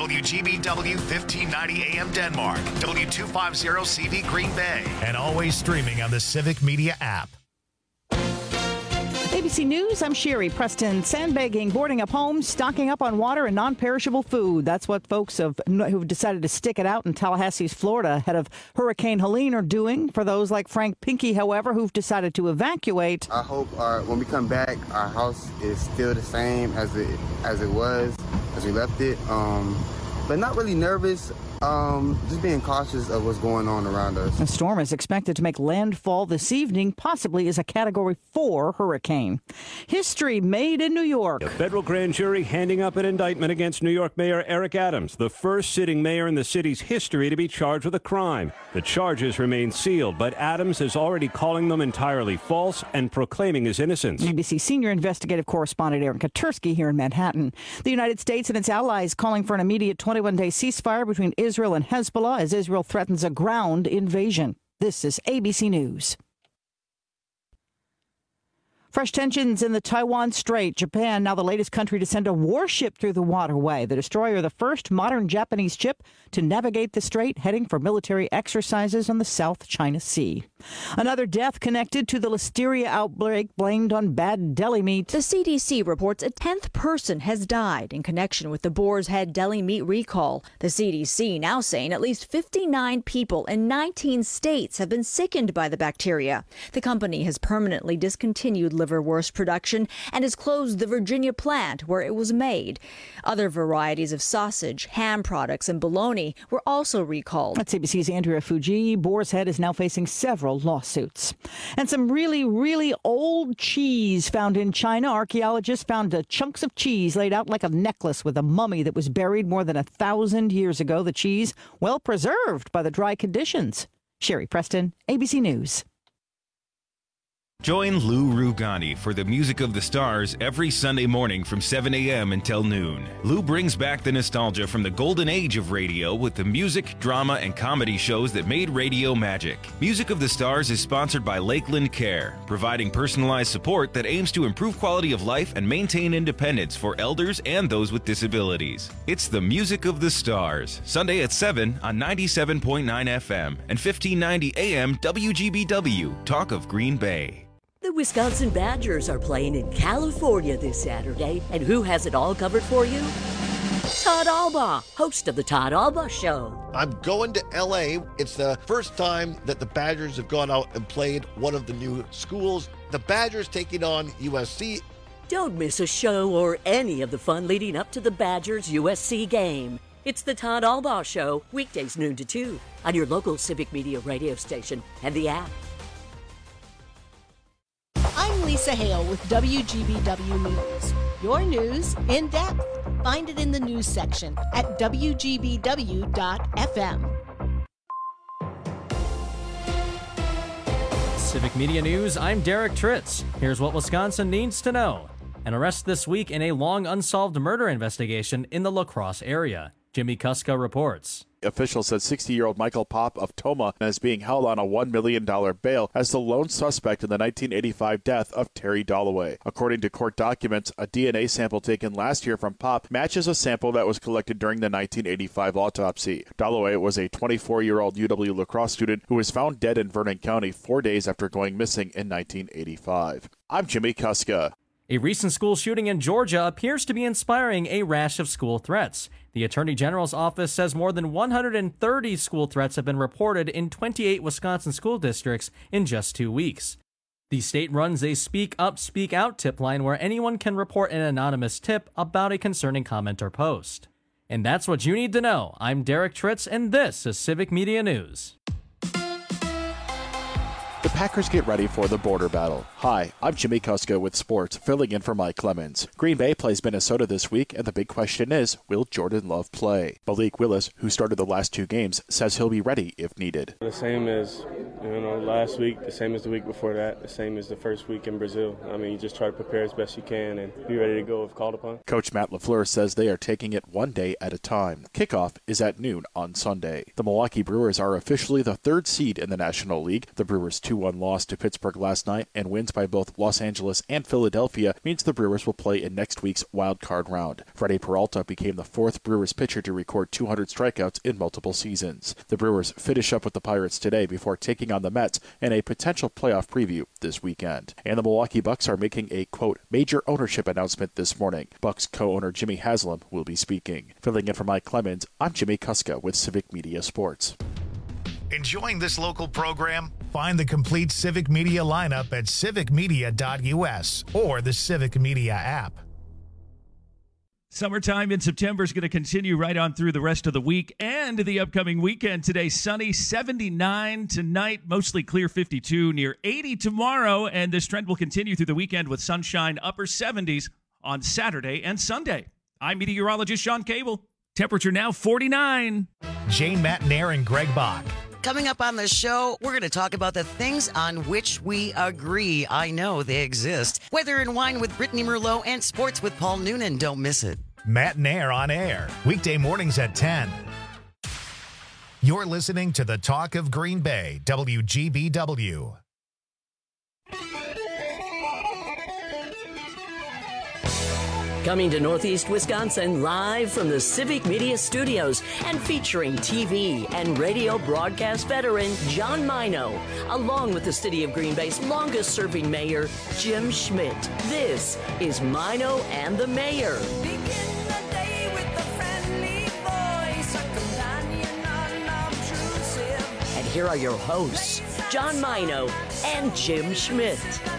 WGBW 1590 AM Denmark, W250 CV Green Bay, and always streaming on the Civic Media app. ABC News, I'm Sherry Preston. Sandbagging, boarding up homes, stocking up on water and non-perishable food. That's what folks who've decided to stick it out in Tallahassee, Florida, ahead of Hurricane Helene are doing. For those like Frank Pinky, however, who've decided to evacuate. I hope when we come back, our house is still the same as it was, as we left it. But not really nervous. Just being cautious of what's going on around us. The storm is expected to make landfall this evening, possibly as a Category 4 hurricane. History made in New York. A federal grand jury handing up an indictment against New York Mayor Eric Adams, the first sitting mayor in the city's history to be charged with a crime. The charges remain sealed, but Adams is already calling them entirely false and proclaiming his innocence. ABC senior investigative correspondent Aaron Katursky here in Manhattan. The United States and its allies calling for an immediate 21-day ceasefire between Israel and Hezbollah as Israel threatens a ground invasion. This is ABC News. Fresh tensions in the Taiwan Strait. Japan, now the latest country to send a warship through the waterway. The destroyer, the first modern Japanese ship to navigate the strait, heading for military exercises on the South China Sea. Another death connected to the listeria outbreak blamed on bad deli meat. The CDC reports a 10th person has died in connection with the Boar's Head deli meat recall. The CDC now saying at least 59 people in 19 states have been sickened by the bacteria. The company has permanently discontinued liverwurst production and has closed the Virginia plant where it was made. Other varieties of sausage, ham products, and bologna were also recalled. That's ABC's Andrea Fuji. Boar's Head is now facing several lawsuits. And some really, really old cheese found in China. Archaeologists found chunks of cheese laid out like a necklace with a mummy that was buried more than 1,000 years ago. The cheese, well preserved by the dry conditions. Sherry Preston, ABC News. Join Lou Rugani for the Music of the Stars every Sunday morning from 7 a.m. until noon. Lou brings back the nostalgia from the golden age of radio with the music, drama, and comedy shows that made radio magic. Music of the Stars is sponsored by Lakeland Care, providing personalized support that aims to improve quality of life and maintain independence for elders and those with disabilities. It's the Music of the Stars, Sunday at 7 on 97.9 FM and 1590 AM WGBW, Talk of Green Bay. The Wisconsin Badgers are playing in California this Saturday, and who has it all covered for you? Todd Albaugh, host of the Todd Albaugh Show. I'm going to L.A. It's the first time that the Badgers have gone out and played one of the new schools. The Badgers taking on USC. Don't miss a show or any of the fun leading up to the Badgers-USC game. It's the Todd Albaugh Show, weekdays noon to 2, on your local Civic Media radio station and the app. I'm Lisa Hale with WGBW News. Your news in depth. Find it in the news section at WGBW.FM. Civic Media News, I'm Derek Tritz. Here's what Wisconsin needs to know. An arrest this week in a long unsolved murder investigation in the La Crosse area. Jimmy Kuska reports. Officials said 60-year-old Michael Popp of Toma is being held on a $1 million bail as the lone suspect in the 1985 death of Terry Dalloway. According to court documents, a DNA sample taken last year from Popp matches a sample that was collected during the 1985 autopsy. Dalloway was a 24-year-old UW La Crosse student who was found dead in Vernon County 4 days after going missing in 1985. I'm Jimmy Kuska. A recent school shooting in Georgia appears to be inspiring a rash of school threats. The Attorney General's office says more than 130 school threats have been reported in 28 Wisconsin school districts in just 2 weeks. The state runs a Speak Up, Speak Out tip line where anyone can report an anonymous tip about a concerning comment or post. And that's what you need to know. I'm Derek Tritz, and this is Civic Media News. The Packers get ready for the border battle. Hi, I'm Jimmy Kuska with sports, filling in for Mike Clemens. Green Bay plays Minnesota this week, and the big question is, will Jordan Love play? Malik Willis, who started the last 2 games, says he'll be ready if needed. The same as last week, the same as the week before that, the same as the first week in Brazil. You just try to prepare as best you can and be ready to go if called upon. Coach Matt LaFleur says they are taking it one day at a time. Kickoff is at noon on Sunday. The Milwaukee Brewers are officially the 3rd seed in the National League. The Brewers' 2 2-1 loss to Pittsburgh last night, and wins by both Los Angeles and Philadelphia means the Brewers will play in next week's wild card round. Freddie Peralta became the fourth Brewers pitcher to record 200 strikeouts in multiple seasons. The Brewers finish up with the Pirates today before taking on the Mets in a potential playoff preview this weekend. And the Milwaukee Bucks are making a, quote, major ownership announcement this morning. Bucks co-owner Jimmy Haslam will be speaking. Filling in for Mike Clemens, I'm Jimmy Kuska with Civic Media Sports. Enjoying this local program? Find the complete Civic Media lineup at civicmedia.us or the Civic Media app. Summertime in September is going to continue right on through the rest of the week and the upcoming weekend. Today, sunny, 79 tonight, mostly clear 52, near 80 tomorrow. And this trend will continue through the weekend with sunshine, upper 70s on Saturday and Sunday. I'm meteorologist Sean Cable. Temperature now 49. Jane Matnair and Greg Bach. Coming up on the show, we're going to talk about the things on which we agree. I know they exist. Weather and Wine with Brittany Merlot and Sports with Paul Noonan. Don't miss it. Matnair on air, weekday mornings at 10. You're listening to the Talk of Green Bay, WGBW. Coming to Northeast Wisconsin live from the Civic Media Studios and featuring TV and radio broadcast veteran John Mino, along with the city of Green Bay's longest-serving mayor, Jim Schmidt. This is Mino and the Mayor. And here are your hosts, John Mino and Jim Schmidt.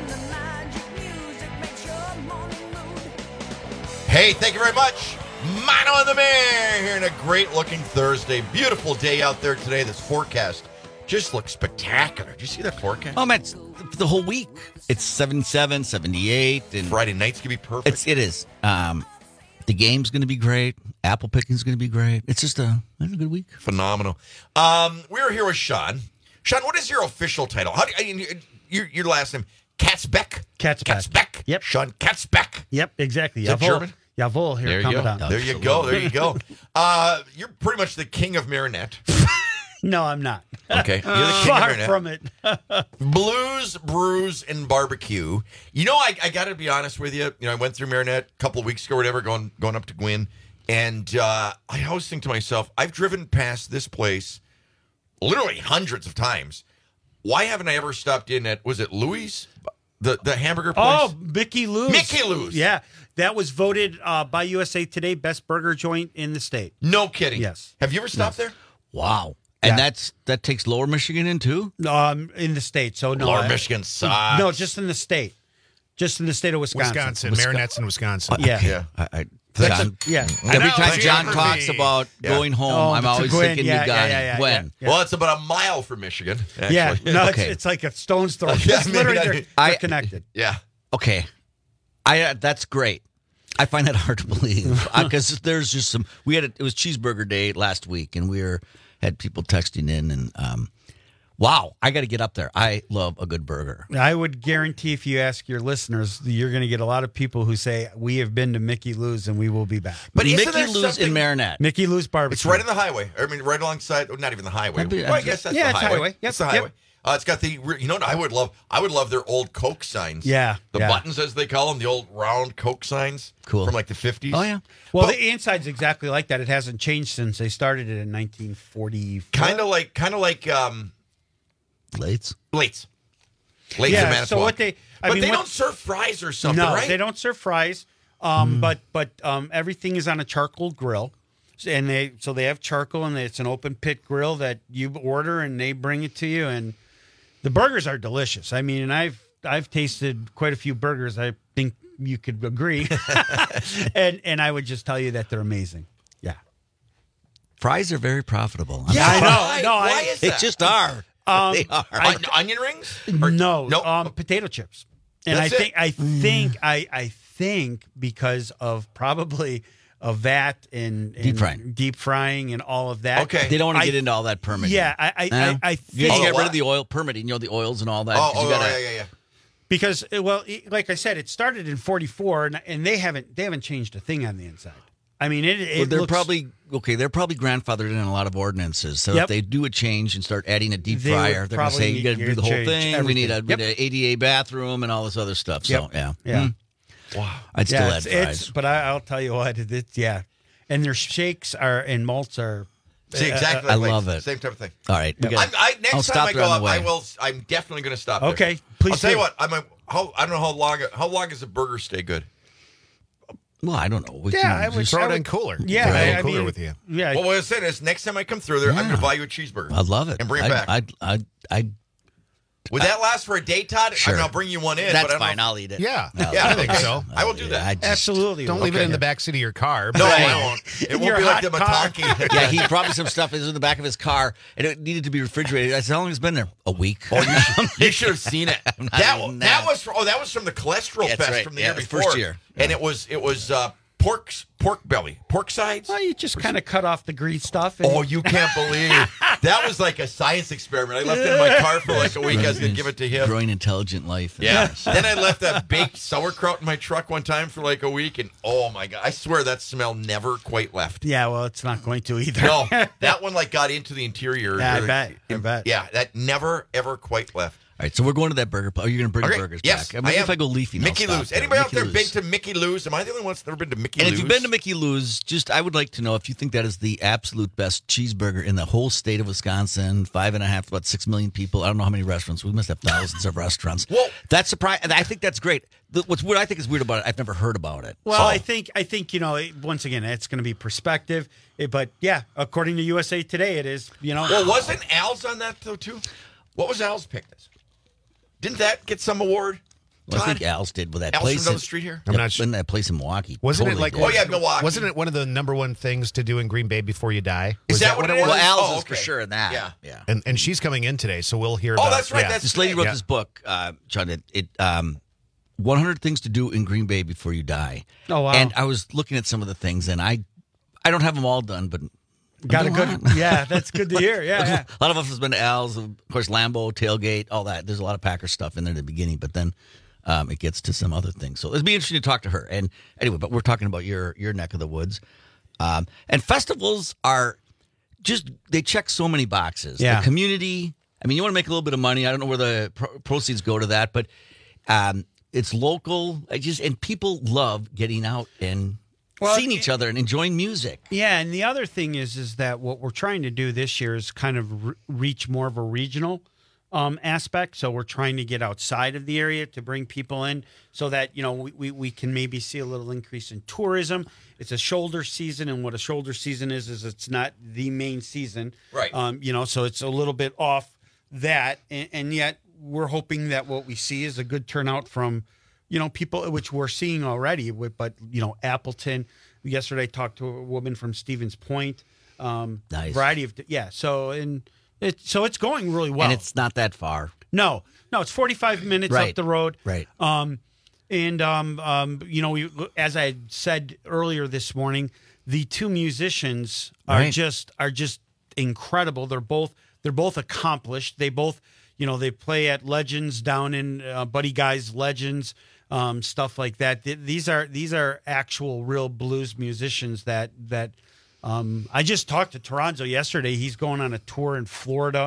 Hey, thank you very much. Mino and the Mayor here on a great-looking Thursday. Beautiful day out there today. This forecast just looks spectacular. Did you see that forecast? Oh, man, it's the whole week. It's 77, 78. And Friday night's going to be perfect. It is. The game's going to be great. Apple picking's going to be great. It's just a good week. Phenomenal. We're here with Sean. Sean, what is your official title? How do your last name? Katzbeck? Katzbeck. Yep. Sean Katzbeck. Yep, exactly. Is that German? Jawohl, here, There you go. There you go. There you go. You're pretty much the king of Marinette. No, I'm not. Okay. You're the king Far of Marinette. from it. Blues, brews, and barbecue. You know, I got to be honest with you. You know, I went through Marinette a couple of weeks ago or whatever, going up to Gwyn. And I always think to myself, I've driven past this place literally hundreds of times. Why haven't I ever stopped in at, was it Louis? The hamburger place? Oh, Mickey Lou's. Mickey Lou's. Yeah. That was voted by USA Today best burger joint in the state. No kidding. Yes. Have you ever stopped there? Wow. And that takes Lower Michigan in, too? In the state. So no. Lower Michigan sucks. No, just in the state. Just in the state of Wisconsin. Marinette's in Wisconsin. Yeah. John, every time John talks about going home, I'm always thinking Gwen. Well, it's about a mile from Michigan. Actually. Yeah, no, it's like a stone's throw. It's literally they're connected. Yeah. Okay, that's great. I find that hard to believe because there's just some. It was cheeseburger day last week, and had people texting in, and wow, I got to get up there. I love a good burger. I would guarantee if you ask your listeners, you're going to get a lot of people who say, we have been to Mickey Lou's and we will be back. But Mickey Lou's in Marinette. Mickey Lou's barbecue. It's right on the highway. I mean, right alongside, not even the highway. I guess that's the highway. Yep. It's the highway. It's got the, what I would love their old Coke signs. Yeah. The buttons, as they call them, the old round Coke signs. Cool. From like the 50s. Oh, yeah. Well, the inside's exactly like that. It hasn't changed since they started it in 1944. Kind of like, Lates in Manitowoc. So what they don't serve fries or something, no, right? They don't serve fries. But everything is on a charcoal grill, and they have charcoal, and it's an open pit grill that you order, and they bring it to you, and the burgers are delicious. I mean, and I've tasted quite a few burgers. I think you could agree, and I would just tell you that they're amazing. Yeah, fries are very profitable. I know. Why is that? They just are. They are. Onion rings? No, potato chips. And That's I think because of probably of that and deep frying and all of that. Okay, they don't want to get into all that permitting. Yeah, I think you get rid of the oil permitting. The oils and all that. Yeah. Because like I said, it started in '44, and they haven't changed a thing on the inside. I mean, it they're looks, probably They're probably grandfathered in a lot of ordinances. So if they do a change and start adding a deep fryer, they're going to say you got to do the whole thing. Everything. We need an ADA bathroom and all this other stuff. So yeah. Wow, I'd still add fries. But I'll tell you what, and their shakes and malts are. See, exactly. I love it. Same type of thing. All right. Next time I go up, I'm definitely going to stop there. Okay, please. I'll tell you what. I don't know how long does a burger stay good? Well, I don't know. I would throw it in cooler. Yeah, throw it in cooler with you. Yeah. Well, what I said is, next time I come through there, I'm going to buy you a cheeseburger. I love it and bring it back. Would that last for a day, Todd? Sure. I mean, I'll bring you one in. That's but fine. I'll eat it. Yeah, I think so. I will do that. Absolutely. Don't leave it in the back seat of your car. No, I won't. It won't be like the Mataki. Yeah, he brought me some stuff. It was in the back of his car, and it needed to be refrigerated. I said, "How long has it been there? A week." Oh, you should have seen it. That was from the cholesterol fest from the year before. First year, and it was pork belly, pork sides. Well, you just kind of cut off the green stuff. Oh, you can't believe that was like a science experiment. I left it in my car for like a week. I was going to give it to him. Growing intelligent life. Yeah. Then I left that baked sauerkraut in my truck one time for like a week, and oh my god, I swear that smell never quite left. Yeah, well, it's not going to either. No, that one like got into the interior. Yeah, I bet. Yeah, that never ever quite left. All right, so we're going to that burger. Are you going to bring the burgers yes, back? Maybe if I go leafy, Mickey Lou's. Anybody out there been to Mickey Lou's? Am I the only one that's never been to Mickey Lou's? And if you've been to Mickey Lou's, I would like to know if you think that is the absolute best cheeseburger in the whole state of Wisconsin. 5.5, about 6 million people. I don't know how many restaurants. We must have thousands of restaurants. Well, that's surprising. I think that's great. What I think is weird about it, I've never heard about it. Well, I think once again, it's going to be perspective. But yeah, according to USA Today, it is. Well, wasn't Al's on that though too? What was Al's pick? Didn't that get some award? Well, I think Al's did with that Al's place from down the street here. I'm not sure. In that place in Milwaukee. Wasn't totally it like? did. Milwaukee. Wasn't it one of the number one things to do in Green Bay before you die? Is that what it was? Well, Al's is for sure in that. Yeah. And she's coming in today, so we'll hear. about that's right. Yeah. This lady wrote this book, John. 100 things to do in Green Bay before you die. Oh wow! And I was looking at some of the things, and I don't have them all done, but. Got a good, yeah. That's good to hear. Yeah. A lot of us has been to Al's, of course, Lambeau, Tailgate, all that. There's a lot of Packer stuff in there at the beginning, but then it gets to some other things. So it'd be interesting to talk to her. And anyway, but we're talking about your neck of the woods, and festivals are they check so many boxes. Yeah. The community. I mean, you want to make a little bit of money. I don't know where the proceeds go to that, but it's local. And people love getting out and. Seeing each other and enjoying music. Yeah, and the other thing is that what we're trying to do this year is kind of reach more of a regional aspect. So we're trying to get outside of the area to bring people in so that, we can maybe see a little increase in tourism. It's a shoulder season, and what a shoulder season is it's not the main season. Right. So it's a little bit off that, and yet we're hoping that what we see is a good turnout from people, which we're seeing already. But Appleton. Yesterday, I talked to a woman from Stevens Point. Nice variety of So it's going really well, and it's not that far. No, it's 45 minutes up the road. Right. As I had said earlier this morning, the two musicians are just incredible. They're both accomplished. They both. They play at Legends down in Buddy Guy's Legends, stuff like that. These are actual real blues musicians that I just talked to Toronzo yesterday. He's going on a tour in Florida,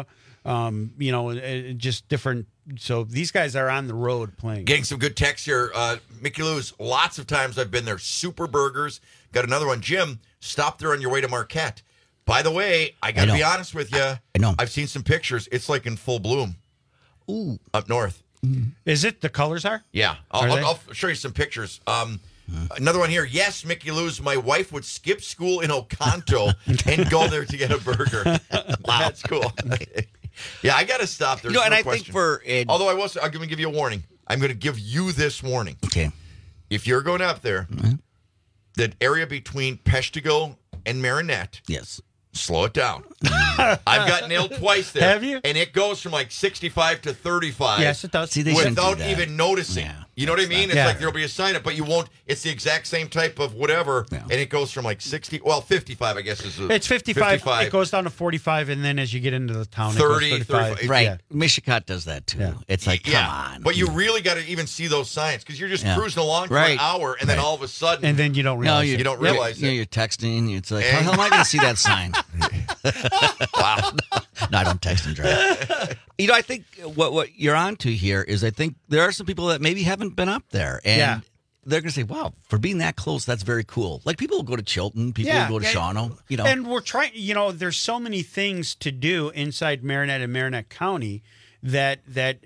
just different. So these guys are on the road playing. Getting some good texts here. Mickey Lou's, lots of times I've been there. Super burgers. Got another one. Jim, stop there on your way to Marquette. By the way, I got to be honest with you. I know. I've seen some pictures. It's like in full bloom. Ooh. Up north. Is it? The colors are? Yeah. I'll show you some pictures. Another one here. Yes, Mickey Lou's. My wife would skip school in Oconto and go there to get a burger. Wow. That's cool. Yeah, I got to stop. There's no and I question. think Although I'm going to give you a warning. I'm going to give you this warning. Okay. If you're going up there, that area between Peshtigo and Marinette. Yes. Slow it down. I've got nailed twice there. Have you? And it goes from like 65 to 35. Yes, it does. See, they without do that. even noticing. Yeah. You know what I mean? It's Yeah. like there'll be a sign up, but you won't. It's the exact same type of whatever, and it goes from like 55, I guess is. It's 55. It goes down to 45, and then as you get into the town, 30, it goes 35. Right. Yeah. Michigan does that too. It's like, come on. But you really got to even see those signs because you're just Yeah. cruising along for an hour, and then all of a sudden, and then you don't realize you don't realize you're texting. It's like, how the hell am I going to see that sign? Wow. No, I don't text and drive. You know, I think what you're onto here is I think there are some people that maybe haven't been up there, and they're going to say, "Wow, for being that close, that's very cool." Like people will go to Chilton, people will go to Shawano. You know, and we're trying. You know, there's so many things to do inside Marinette and Marinette County that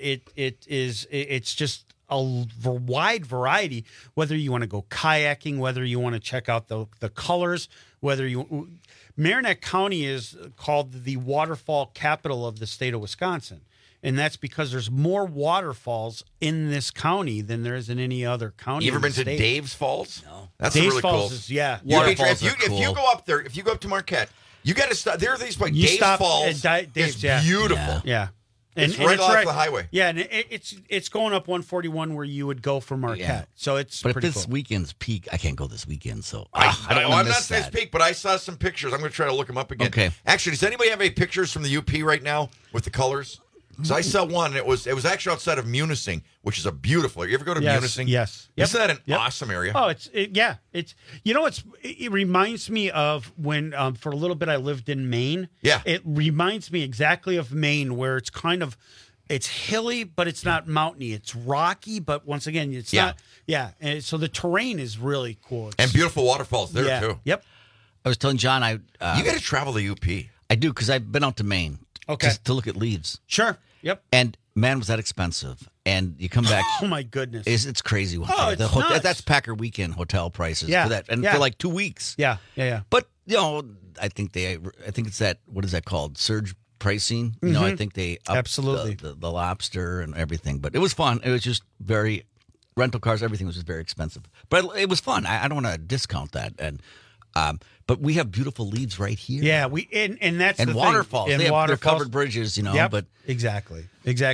it's just a wide variety. Whether you want to go kayaking, whether you want to check out the colors, whether you. Marinette County is called the waterfall capital of the state of Wisconsin, and that's because there's more waterfalls in this county than there is in any other county. You ever in been the to state. Dave's Falls? No. That's Dave's really Falls cool. is, yeah. Waterfalls if you go up there, if you go up to Marquette, you got to stop. There are these like You Dave's stop Falls. at Dave's, is yeah. beautiful. Yeah. It's right off the highway. Yeah, and it's going up 141 where you would go from Marquette. Yeah. So it's but if pretty this cool. weekend's peak, I can't go this weekend. So I'm wanna not miss saying it's that. peak, but I saw some pictures. I'm going to try to look them up again. Okay. Actually, does anybody have any pictures from the UP right now with the colors? Because I saw one. And it was actually outside of Munising, which is a beautiful. You ever go to Munising? Yes. Isn't that an awesome area? Oh, it's you know it reminds me of when for a little bit I lived in Maine. Yeah. It reminds me exactly of Maine, where it's kind of it's hilly, but it's not mountainy. It's rocky, but once again, it's not. Yeah, and so the terrain is really cool. And beautiful waterfalls there too. Yep. I was telling John, you got to travel the UP. I do because I've been out to Maine. Okay. Just to look at leaves. Sure. Yep. And man, was that expensive. And you come back. Oh my goodness. It's crazy. It's nuts. That's Packer weekend hotel prices Yeah. for that, and Yeah. for like 2 weeks. Yeah. But you know, I think it's that. What is that called? Surge pricing. You know, I think they upped Absolutely. the lobster and everything. But it was fun. It was just very rental cars. Everything was just very expensive. But it was fun. I don't want to discount that. And but we have beautiful leads right here. Yeah, and that's and the waterfalls. thing. They're covered bridges. You know, Yep, but exactly,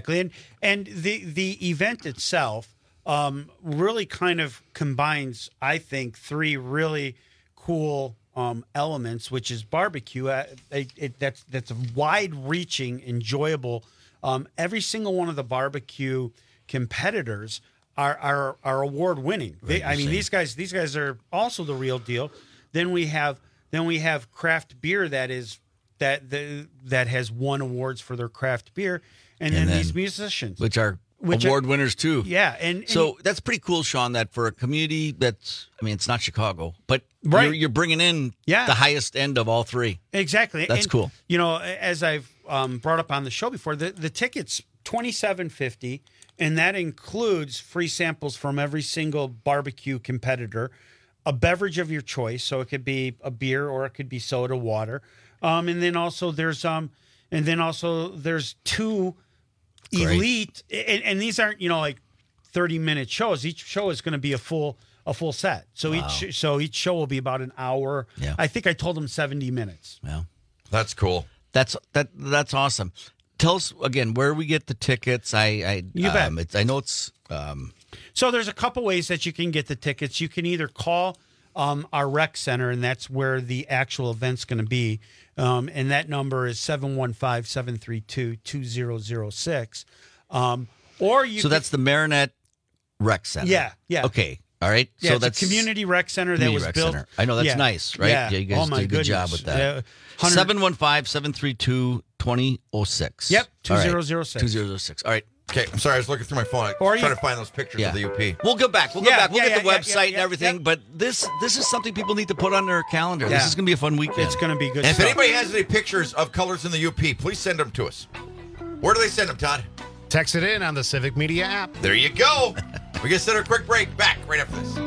and the event itself really kind of combines, I think, three really cool elements, which is barbecue. That's a wide-reaching, enjoyable. Every single one of the barbecue competitors are award-winning. These guys are also the real deal. Then we have craft beer that has won awards for their craft beer, and then these musicians, which are award winners too. Yeah, and so that's pretty cool, Sean. That for a community it's not Chicago, but Right. you're bringing in the highest end of all three. Exactly, That's cool. You know, as I've brought up on the show before, the ticket's $27.50, and that includes free samples from every single barbecue competitor, a beverage of your choice, so it could be a beer or it could be soda, water, and then also there's two elite, and these aren't like 30-minute shows. Each show is going to be a full set. So each show will be about an hour. Yeah. I think I told them 70 minutes. Yeah, that's cool. That's awesome. Tell us again where we get the tickets. You bet. I know it's. So there's a couple ways that you can get the tickets. You can either call our rec center, and that's where the actual event's going to be. And that number is 715-732-2006. Or you. So that's the Marinette Rec Center. Yeah. Okay. All right. Yeah, so it's that's a community rec center that was built. Center. I know that's nice, right? Yeah. You guys my did a good job goodness. with that. 715-732-2006. Yep, 2006. 2006. 2006. All right. Okay, I'm sorry. I was looking through my phone. Trying to find those pictures of the UP. We'll go back. We'll Yeah, go back. We'll yeah, get the yeah, website and everything. But this is something people need to put on their calendar. This is going to be a fun weekend. It's going to be good And if stuff. anybody has any pictures of colors in the UP, please send them to us. Where do they send them, Todd? Text it in on the Civic Media app. There you go. We're going to set a quick break. Back right after this.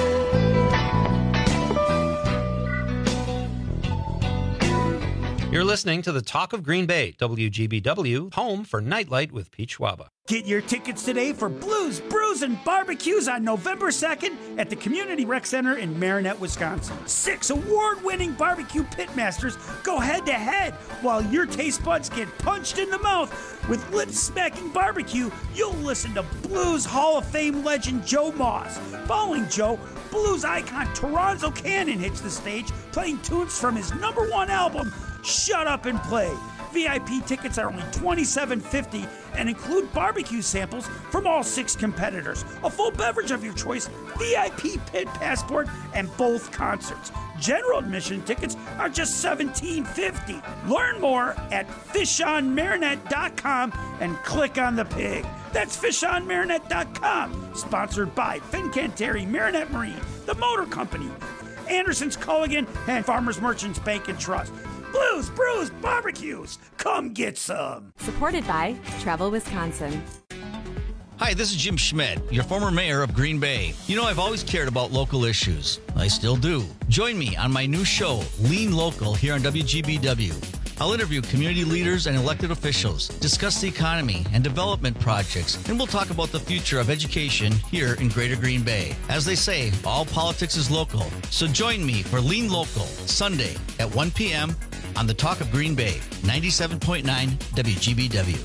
You're listening listening to the Talk of Green Bay, WGBW, home for Nightlight with Pete Schwaba. Get your tickets today for Blues, Brews, and Barbecues on November 2nd at the Community Rec Center in Marinette, Wisconsin. 6 award-winning barbecue pitmasters go head-to-head while your taste buds get punched in the mouth. With lip-smacking barbecue, you'll listen to Blues Hall of Fame legend Joe Moss. Following Joe, blues icon Toronzo Cannon hits the stage, playing tunes from his #1 album, Shut Up and Play. VIP tickets are only $27.50 and include barbecue samples from all 6 competitors, a full beverage of your choice, VIP pit passport, and both concerts. General admission tickets are just $17.50. Learn more at fishonmarinette.com and click on the pig. That's fishonmarinette.com. Sponsored by Fincantieri Marinette Marine, the Motor Company, Anderson's Culligan, and Farmers Merchants Bank and Trust. Blues, Brews, Barbecues. Come get some. Supported by Travel Wisconsin. Hi, this is Jim Schmidt, your former mayor of Green Bay. You know, I've always cared about local issues. I still do. Join me on my new show, Lean Local, here on WGBW. I'll interview community leaders and elected officials, discuss the economy and development projects, and we'll talk about the future of education here in Greater Green Bay. As they say, all politics is local. So join me for Lean Local, Sunday at 1 p.m. on the Talk of Green Bay, 97.9 WGBW.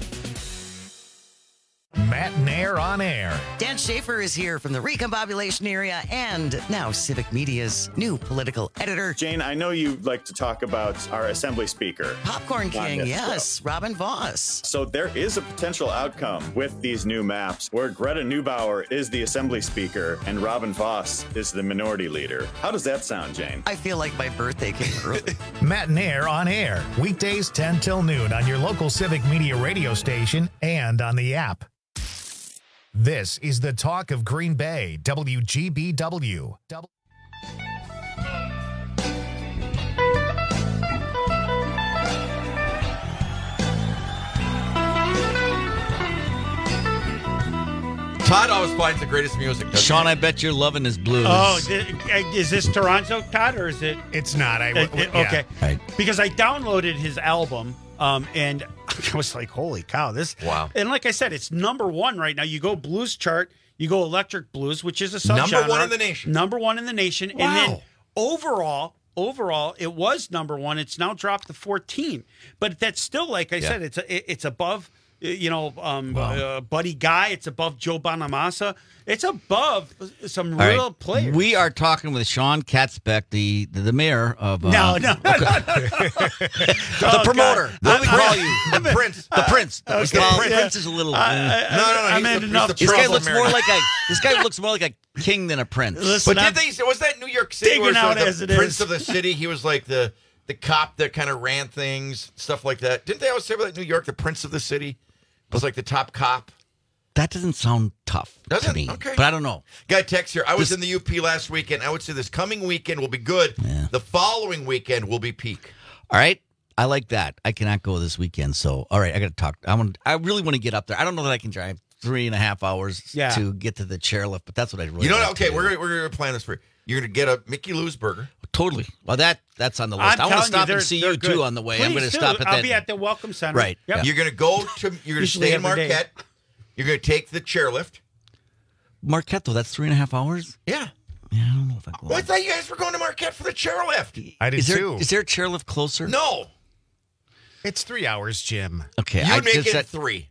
Matt Nair on air. Dan Schaefer is here from the Recombobulation area and now Civic Media's new political editor. Jane, I know you like to talk about our Assembly Speaker. Popcorn King, yes, Robin Voss. So there is a potential outcome with these new maps where Greta Neubauer is the Assembly Speaker and Robin Voss is the Minority Leader. How does that sound, Jane? I feel like my birthday came early. Matt Nair on air. Weekdays 10 till noon on your local Civic Media radio station and on the app. This is the Talk of Green Bay, WGBW. Todd always finds the greatest music. Sean, I bet you're loving his blues. Oh, is this Toronto, Todd, or is it? It's not. Okay. Right. Because I downloaded his album, and I was like, holy cow, this. Wow. And like I said, it's #1 right now. You go blues chart, you go electric blues, which is a subgenre. #1 in the nation. #1 in the nation. Wow. And then overall, it was #1. It's now dropped to 14. But that's still, like I said, it's above, Buddy Guy. It's above Joe Bonamassa. It's above some real players. We are talking with Sean Katzbeck, the mayor of... No. The promoter. What do we call you? The Prince. The Prince. Okay. The Prince is a little... This guy looks more like a king than a prince. Listen, but was that New York City where the Prince of the City? He was like the cop that kind of ran things, stuff like that. Didn't they always say about New York, the Prince of the City was like the top cop? That doesn't sound tough to me. Okay. But I don't know. Guy text here. I was in the UP last weekend. I would say this coming weekend will be good. Yeah. The following weekend will be peak. All right. I like that. I cannot go this weekend. So, all right, I got to talk. I really want to get up there. I don't know that I can drive 3.5 hours to get to the chairlift, but that's what I really want okay, we're going to plan this for you. You're going to get a Mickey Lou's burger. Totally. Well, that's on the list. I want to stop and see you too on the way. Please I'm going to stop at that. I'll be at the Welcome Center. Right. Yep. Yeah. You're going to go to. You're going to stay in Marquette. You're going to take the chairlift. Marquette, though, that's 3.5 hours. Yeah. Yeah, I don't know if I go. Well, I thought you guys were going to Marquette for the chairlift. I did too. Is there a chairlift closer? No. It's 3 hours, Jim. Okay, you would make it 3.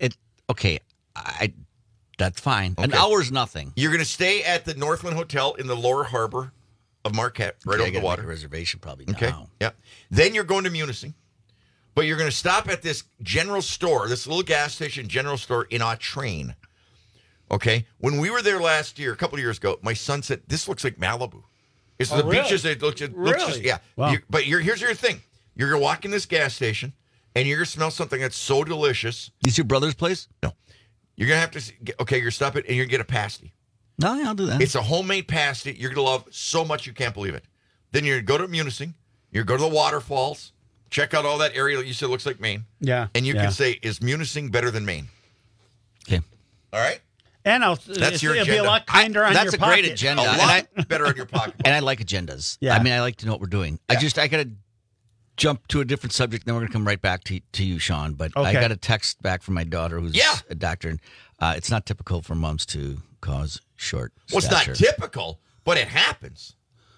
That's fine. Okay. An hour's nothing. You're going to stay at the Northland Hotel in the lower harbor of Marquette, right over the water. Make a reservation probably now. Okay. Yeah. Then you're going to Munising, but you're going to stop at this general store, this little gas station general store in Autrain. Okay. When we were there last year, a couple of years ago, my son said, "This looks like Malibu." It's the beaches. It looks just yeah. Wow. But here's your thing: you're going to walk in this gas station, and you're going to smell something that's so delicious. Is your brother's place? No. You're going to have to. Okay. You're stopping, and you're going to get a pasty. No, I'll do that. It's a homemade pasty. You're going to love so much you can't believe it. Then you're going to go to Munising. You're going to go to the waterfalls. Check out all that area that you said looks like Maine. Yeah. And you can say, is Munising better than Maine? Okay. All right? And that's your agenda. It'll be a lot kinder on your pocket. That's a great agenda. A lot better on your pocket. And I like agendas. Yeah. I mean, I like to know what we're doing. Yeah. I got to jump to a different subject, then we're going to come right back to you, Sean. But I Okay. got a text back from my daughter who's a doctor. And, it's not typical for moms to cause short Well, it's stature. not typical, but it happens.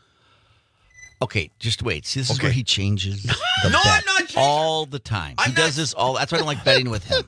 Okay, just wait. See, this is where he changes the No, bet I'm not changing. all the time. He does this all. That's why I don't like betting with him.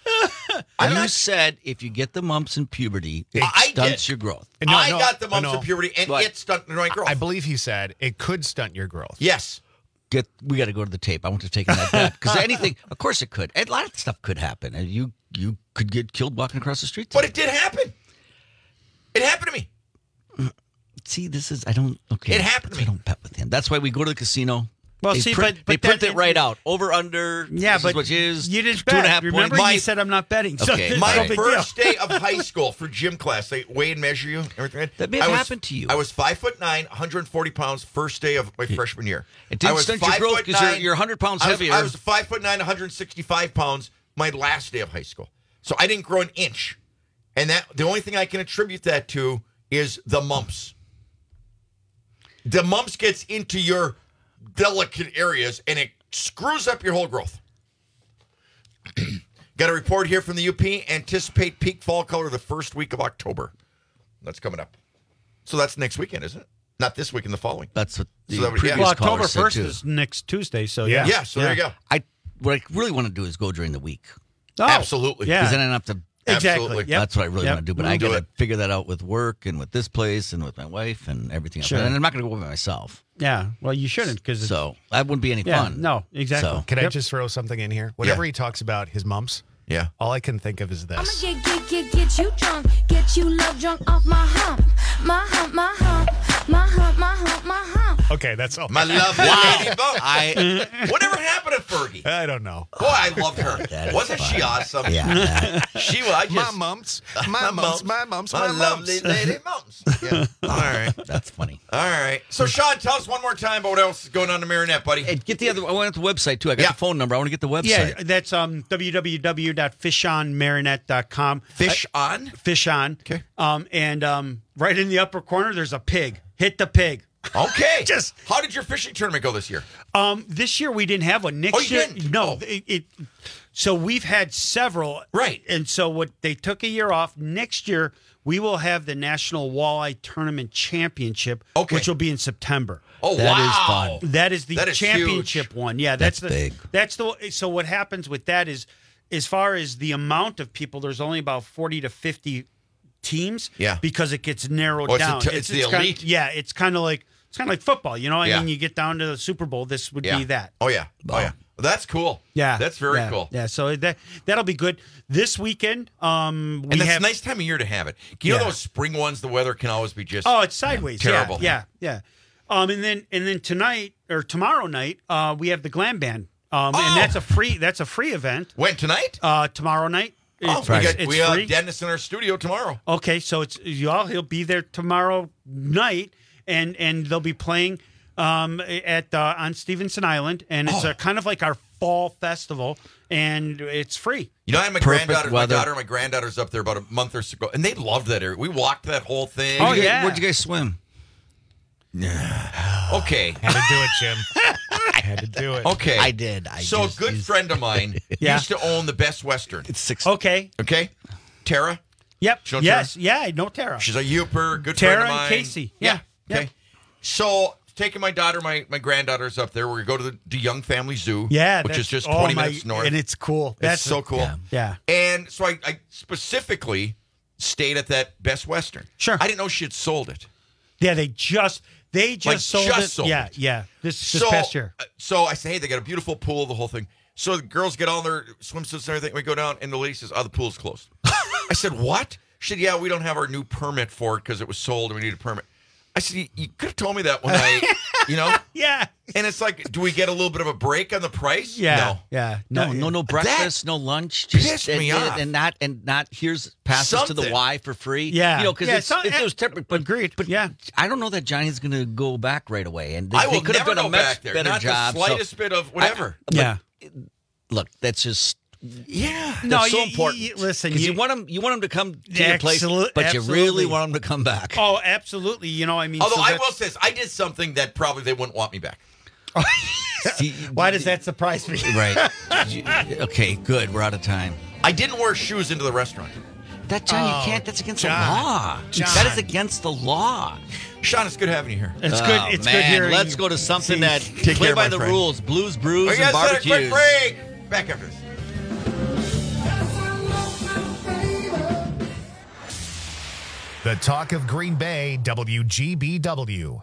You said if you get the mumps in puberty, it stunts your growth. I got the mumps in puberty, and it stunted my growth. I believe he said it could stunt your growth. Yes. We got to go to the tape. I want to take that bet because anything, of course, it could. A lot of stuff could happen, and you could get killed walking across the street. But it did happen. It happened to me. See, this is I don't. Okay, it happened to me. I don't bet with him. That's why we go to the casino. Well, they see, print, but they print that- it right out. Over under. Yeah, this but is what it is. you didn't 2.5 bet. Remember, points. you said I'm not betting. So Okay, it's My no big first deal. day of high school for gym class, they weigh and measure you. Everything. That may have happened to you. I was 5'9", 140 pounds. First day of my freshman year. It didn't I was stunt your growth 'cause you're 100 pounds heavier. I was 5'9", 165 pounds. My last day of high school, so I didn't grow an inch, and that the only thing I can attribute that to is the mumps. The mumps gets into your delicate areas, and it screws up your whole growth. Got a report here from the UP. Anticipate peak fall color the first week of October. That's coming up. So that's next weekend, isn't it? Not this week, and the following. That's what the So that would- previous Well, caller October said, 1st too. is next Tuesday, so Yeah, so there you go. What I really want to do is go during the week. Oh, Absolutely. Yeah. Because then I don't have to. Exactly. Absolutely. Yep. That's what I really Yep. want to do. But We'll I got do to it. figure that out with work and with this place and with my wife and everything else. Sure. And I'm not going to go by myself. Yeah. Well, you shouldn't because So that wouldn't be any yeah, fun. no, exactly. So- Can I just throw something in here? Whenever he talks about his mumps, Yeah. all I can think of is this. Get you drunk, get you love drunk off my hump, my hump, my hump, my hump, my hump, my hump. Okay, that's all. My love, lady bump. Whatever happened to Fergie? I don't know. Boy, I loved her. That is Wasn't she funny. awesome? Yeah. She was. I just, My mumps, my mumps, my mumps, my my lovely mumps. lady mumps. Yeah. All right. That's funny. All right. So, Sean, tell us one more time about what else is going on in Marinette, buddy. Hey, get the other. I want the website too. I got the phone number. I want to get the website. Yeah, that's www.fishonmarinette.com. Fish on? Fish on. Okay. And right in the upper corner, there's a pig. Hit the pig. Okay. Just how did your fishing tournament go this year? This year we didn't have one. Next Oh, you year, didn't? no. So we've had several. Right. And so what they took a year off. Next year we will have the National Walleye Tournament Championship, which will be in September. Oh, That wow. is fun. That is the That is championship one. Yeah, that's big. So what happens with that is, as far as the amount of people, there's only about 40 to 50 teams. Yeah. Because it gets narrowed Oh, it's down. it's the kinda- elite. yeah, it's kind of like football. You know, Yeah. I mean, you get down to the Super Bowl. This would Yeah. be that. Oh, yeah. Oh, yeah. Well, that's cool. Yeah, That's very yeah, cool. Yeah, so that'll be good this weekend. And We that's have a nice time of year to have it. You know Yeah. those spring ones, the weather can always be just it's sideways. terrible. Yeah. And then tonight or tomorrow night, we have the Glam Band. And that's a free event. When, tonight? Tomorrow night. Oh, It's we got free. Dennis in our studio tomorrow. Okay, so he'll be there tomorrow night, and they'll be playing on Stevenson Island, and it's kind of like our fall festival, and it's free. You know, I had my Perfect granddaughter, weather. my granddaughter's up there about a month or so ago, and they loved that area. We walked that whole thing. Oh, yeah. Where'd you guys swim? Okay. Had to do it, Jim. Had to do it. Okay. I did. So a good friend of mine used to own the Best Western. It's 6. Okay. Okay. Tara. Yep. She'll Yes. Tara? Yeah. I know Tara. She's a Youper, good Tara friend of and mine. Casey. Yeah. Yeah. Okay. So taking my daughter, my granddaughter's up there. We're going to go to the Young Family Zoo. Yeah. Which is that's- just 20 minutes north. and it's cool. That's so cool. Yeah. And so I specifically stayed at that Best Western. Sure. I didn't know she had sold it. Yeah. They just sold just it. sold yeah. it. Yeah. This past year. So I say, hey, they got a beautiful pool, the whole thing. So the girls get all their swimsuits and everything. We go down, and the lady says, the pool's closed. I said, what? She said, yeah, we don't have our new permit for it because it was sold and we need a permit. I said, you could have told me that when Yeah. And it's like, do we get a little bit of a break on the price? Yeah. No. Yeah. No breakfast, no lunch. pissed me off. And not here's passes to the Something. Y for free. Yeah. You know, because Yeah, it was temporary. But agreed. But yeah. I don't know that Johnny's going to go back right away. And I they will could have never done go a much back there. better Not job. the slightest bit of whatever. Yeah. Look, that's just. Yeah. That's so important. Listen, because you want them to come to your place, but absolutely. you really want them to come back. Oh, absolutely. You know, I mean, Although so I that's- will say this, I did something that probably they wouldn't want me back. Why does that surprise me? Right. Okay, good. We're out of time. I didn't wear shoes into the restaurant. That, John, you can't. That's against the law. That is against the law. Sean, it's good having you here. It's good. It's good hearing. Let's go to something that Take play care, by my the friend. rules. Blues, brews, We and got a quick barbecues. break. Back after this. The talk of Green Bay, WGBW.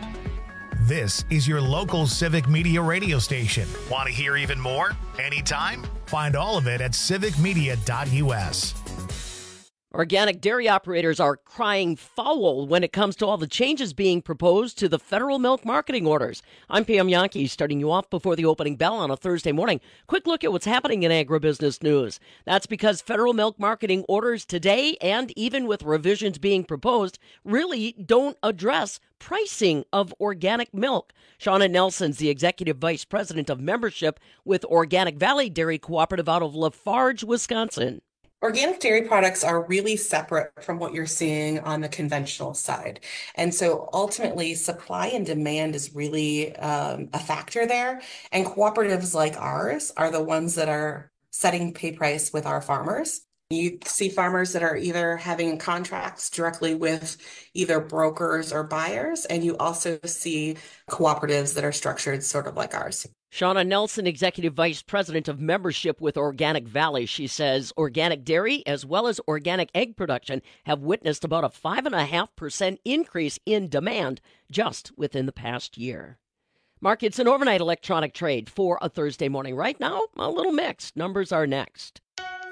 This is your local civic media radio station. Want to hear even more? Anytime? Find all of it at civicmedia.us. Organic dairy operators are crying foul when it comes to all the changes being proposed to the federal milk marketing orders. I'm Pam Yankee, starting you off before the opening bell on a Thursday morning. Quick look at what's happening in agribusiness news. That's because federal milk marketing orders today, and even with revisions being proposed, really don't address pricing of organic milk. Shauna Nelson's the executive vice president of membership with Organic Valley Dairy Cooperative out of Lafarge, Wisconsin. Organic dairy products are really separate from what you're seeing on the conventional side. And so ultimately, supply and demand is really a factor there. And cooperatives like ours are the ones that are setting pay price with our farmers. You see farmers that are either having contracts directly with either brokers or buyers, and you also see cooperatives that are structured sort of like ours. Shauna Nelson, Executive Vice President of Membership with Organic Valley. She says organic dairy as well as organic egg production have witnessed about a 5.5% increase in demand just within the past year. Markets and overnight electronic trade for a Thursday morning. Right now, a little mixed. Numbers are next.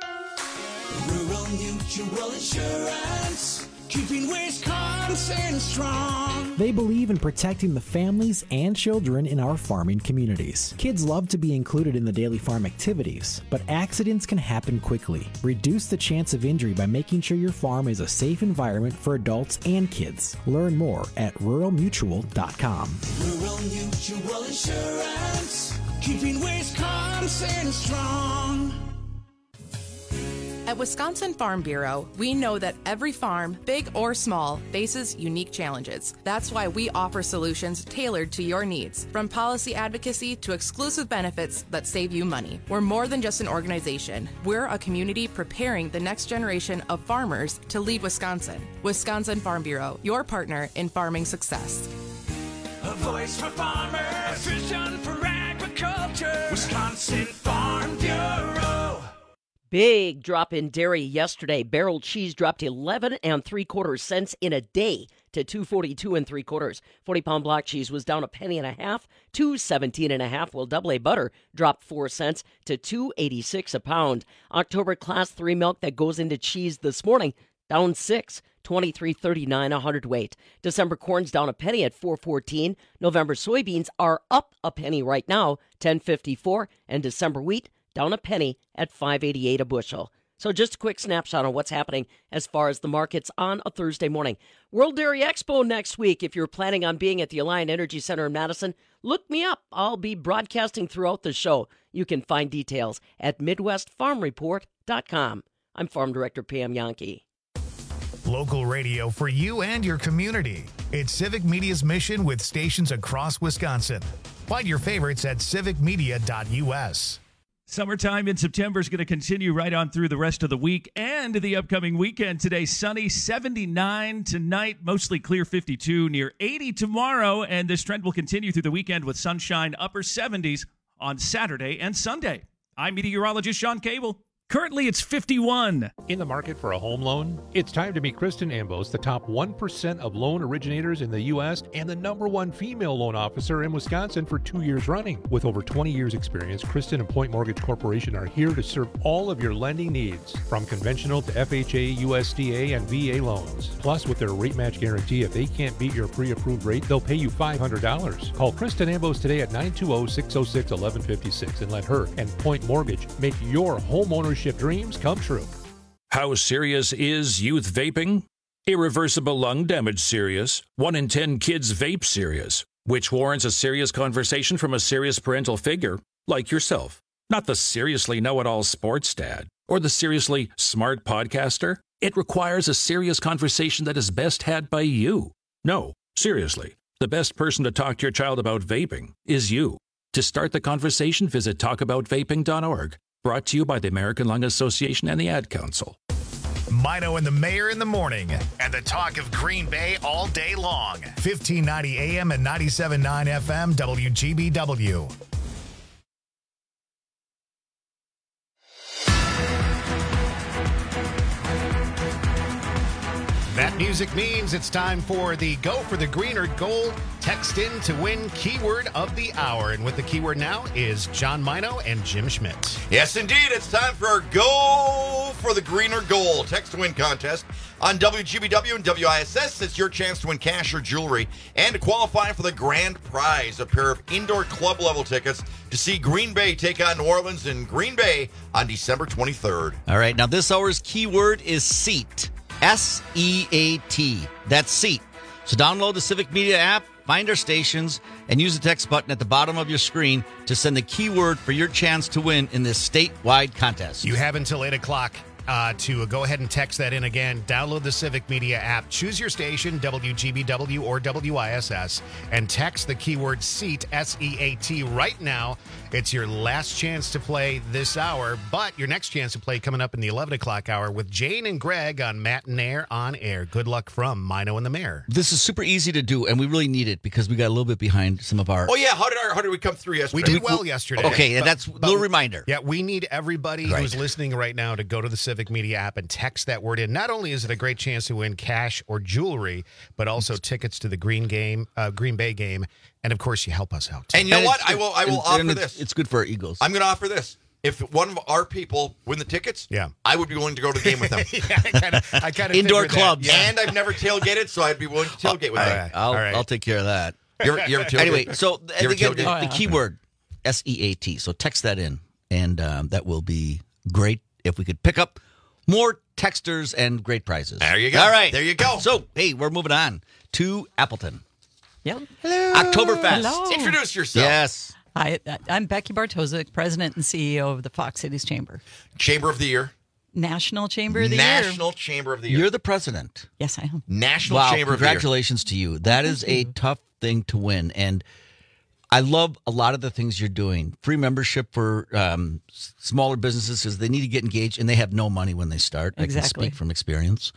Rural Mutual Insurance, keeping Wisconsin strong. They believe in protecting the families and children in our farming communities. Kids love to be included in the daily farm activities, but accidents can happen quickly. Reduce the chance of injury by making sure your farm is a safe environment for adults and kids. Learn more at ruralmutual.com. Rural Mutual Insurance, keeping Wisconsin strong. At Wisconsin Farm Bureau, we know that every farm, big or small, faces unique challenges. That's why we offer solutions tailored to your needs, from policy advocacy to exclusive benefits that save you money. We're more than just an organization. We're a community preparing the next generation of farmers to lead Wisconsin. Wisconsin Farm Bureau, your partner in farming success. A voice for farmers, vision for agriculture. Wisconsin Farm Bureau. Big drop in dairy yesterday. Barrel cheese dropped 11 3/4 cents in a day to $2.42 3/4. 40-pound block cheese was down 1.5 pennies to $17.50, while double A butter dropped 4 cents to $2.86 a pound. October Class 3 milk that goes into cheese this morning down 6, $23.39 a hundredweight. December corn's down 1 penny at $4.14. November soybeans are up 1 penny right now, $10.54, and December wheat down 1 penny at $5.88 a bushel. So just a quick snapshot on what's happening as far as the markets on a Thursday morning. World Dairy Expo next week. If you're planning on being at the Alliant Energy Center in Madison, look me up. I'll be broadcasting throughout the show. You can find details at MidwestFarmReport.com. I'm Farm Director Pam Yankee. Local radio for you and your community. It's Civic Media's mission with stations across Wisconsin. Find your favorites at civicmedia.us. Summertime in September is going to continue right on through the rest of the week and the upcoming weekend. Today, sunny, 79 tonight, mostly clear 52, near 80 tomorrow. And this trend will continue through the weekend with sunshine, upper 70s on Saturday and Sunday. I'm meteorologist Sean Cable. Currently, it's 51. In the market for a home loan? It's time to meet Kristen Ambos, the top 1% of loan originators in the U.S. and the #1 female loan officer in Wisconsin for 2 years running. With over 20 years experience, Kristen and Point Mortgage Corporation are here to serve all of your lending needs, from conventional to FHA, USDA, and VA loans. Plus, with their rate match guarantee, if they can't beat your pre-approved rate, they'll pay you $500. Call Kristen Ambos today at 920-606-1156 and let her and Point Mortgage make your home ownership dreams come true. How serious is youth vaping? Irreversible lung damage serious. 1 in 10 kids vape serious, which warrants a serious conversation from a serious parental figure like yourself. Not the seriously know-it-all sports dad or the seriously smart podcaster. It requires a serious conversation that is best had by you. No, seriously, the best person to talk to your child about vaping is you. To start the conversation, visit talkaboutvaping.org. Brought to you by the American Lung Association and the Ad Council. Mino and the Mayor in the morning, and the talk of Green Bay all day long. 1590 AM and 97.9 FM WGBW. That music means it's time for the Go for the Green or Gold text in to win keyword of the hour. And with the keyword now is John Mino and Jim Schmidt. Yes, indeed. It's time for our Go for the Green or Gold text to win contest on WGBW and WISS. It's your chance to win cash or jewelry and to qualify for the grand prize, a pair of indoor club level tickets to see Green Bay take on New Orleans in Green Bay on December 23rd. All right, now this hour's keyword is SEAT. S-E-A-T. That's SEAT. So download the Civic Media app, find our stations, and use the text button at the bottom of your screen to send the keyword for your chance to win in this statewide contest. You have until 8 o'clock to go ahead and text that in again. Download the Civic Media app, choose your station, WGBW or WISS, and text the keyword SEAT, S-E-A-T, right now. It's your last chance to play this hour, but your next chance to play coming up in the 11 o'clock hour with Jane and Greg on Matt and Air on Air. Good luck from Mino and the Mayor. This is super easy to do, and we really need it because we got a little bit behind some of our... Oh, yeah. How did we come through yesterday? We did well yesterday. Okay, and that's a little reminder. Yeah, we need everybody who's listening right now to go to the Civic Media app and text that word in. Not only is it a great chance to win cash or jewelry, but also tickets to the Green Bay game. And, of course, you help us out. And you know what? I will offer this. It's good for our Eagles. I'm going to offer this. If one of our people win the tickets, I would be willing to go to the game with them. I kind of indoor clubs. Yeah. And I've never tailgated, so I'd be willing to tailgate with them. I'll take care of that. You ever tailgate? Anyway, so the keyword, S-E-A-T. So text that in, and that will be great if we could pick up more texters and great prizes. There you go. All right. There you go. So, hey, we're moving on to Appleton. Yep. Hello. Oktoberfest. Hello. Introduce yourself. Yes. Hi, I'm Becky Bartosik, President and CEO of the Fox Cities Chamber. Chamber of the Year. National Chamber of the Year. National Chamber of the Year. You're the president. Yes, I am. National Chamber of the Year. Congratulations to you. That is a tough thing to win. And I love a lot of the things you're doing. Free membership for smaller businesses because they need to get engaged and they have no money when they start. Exactly. I can speak from experience.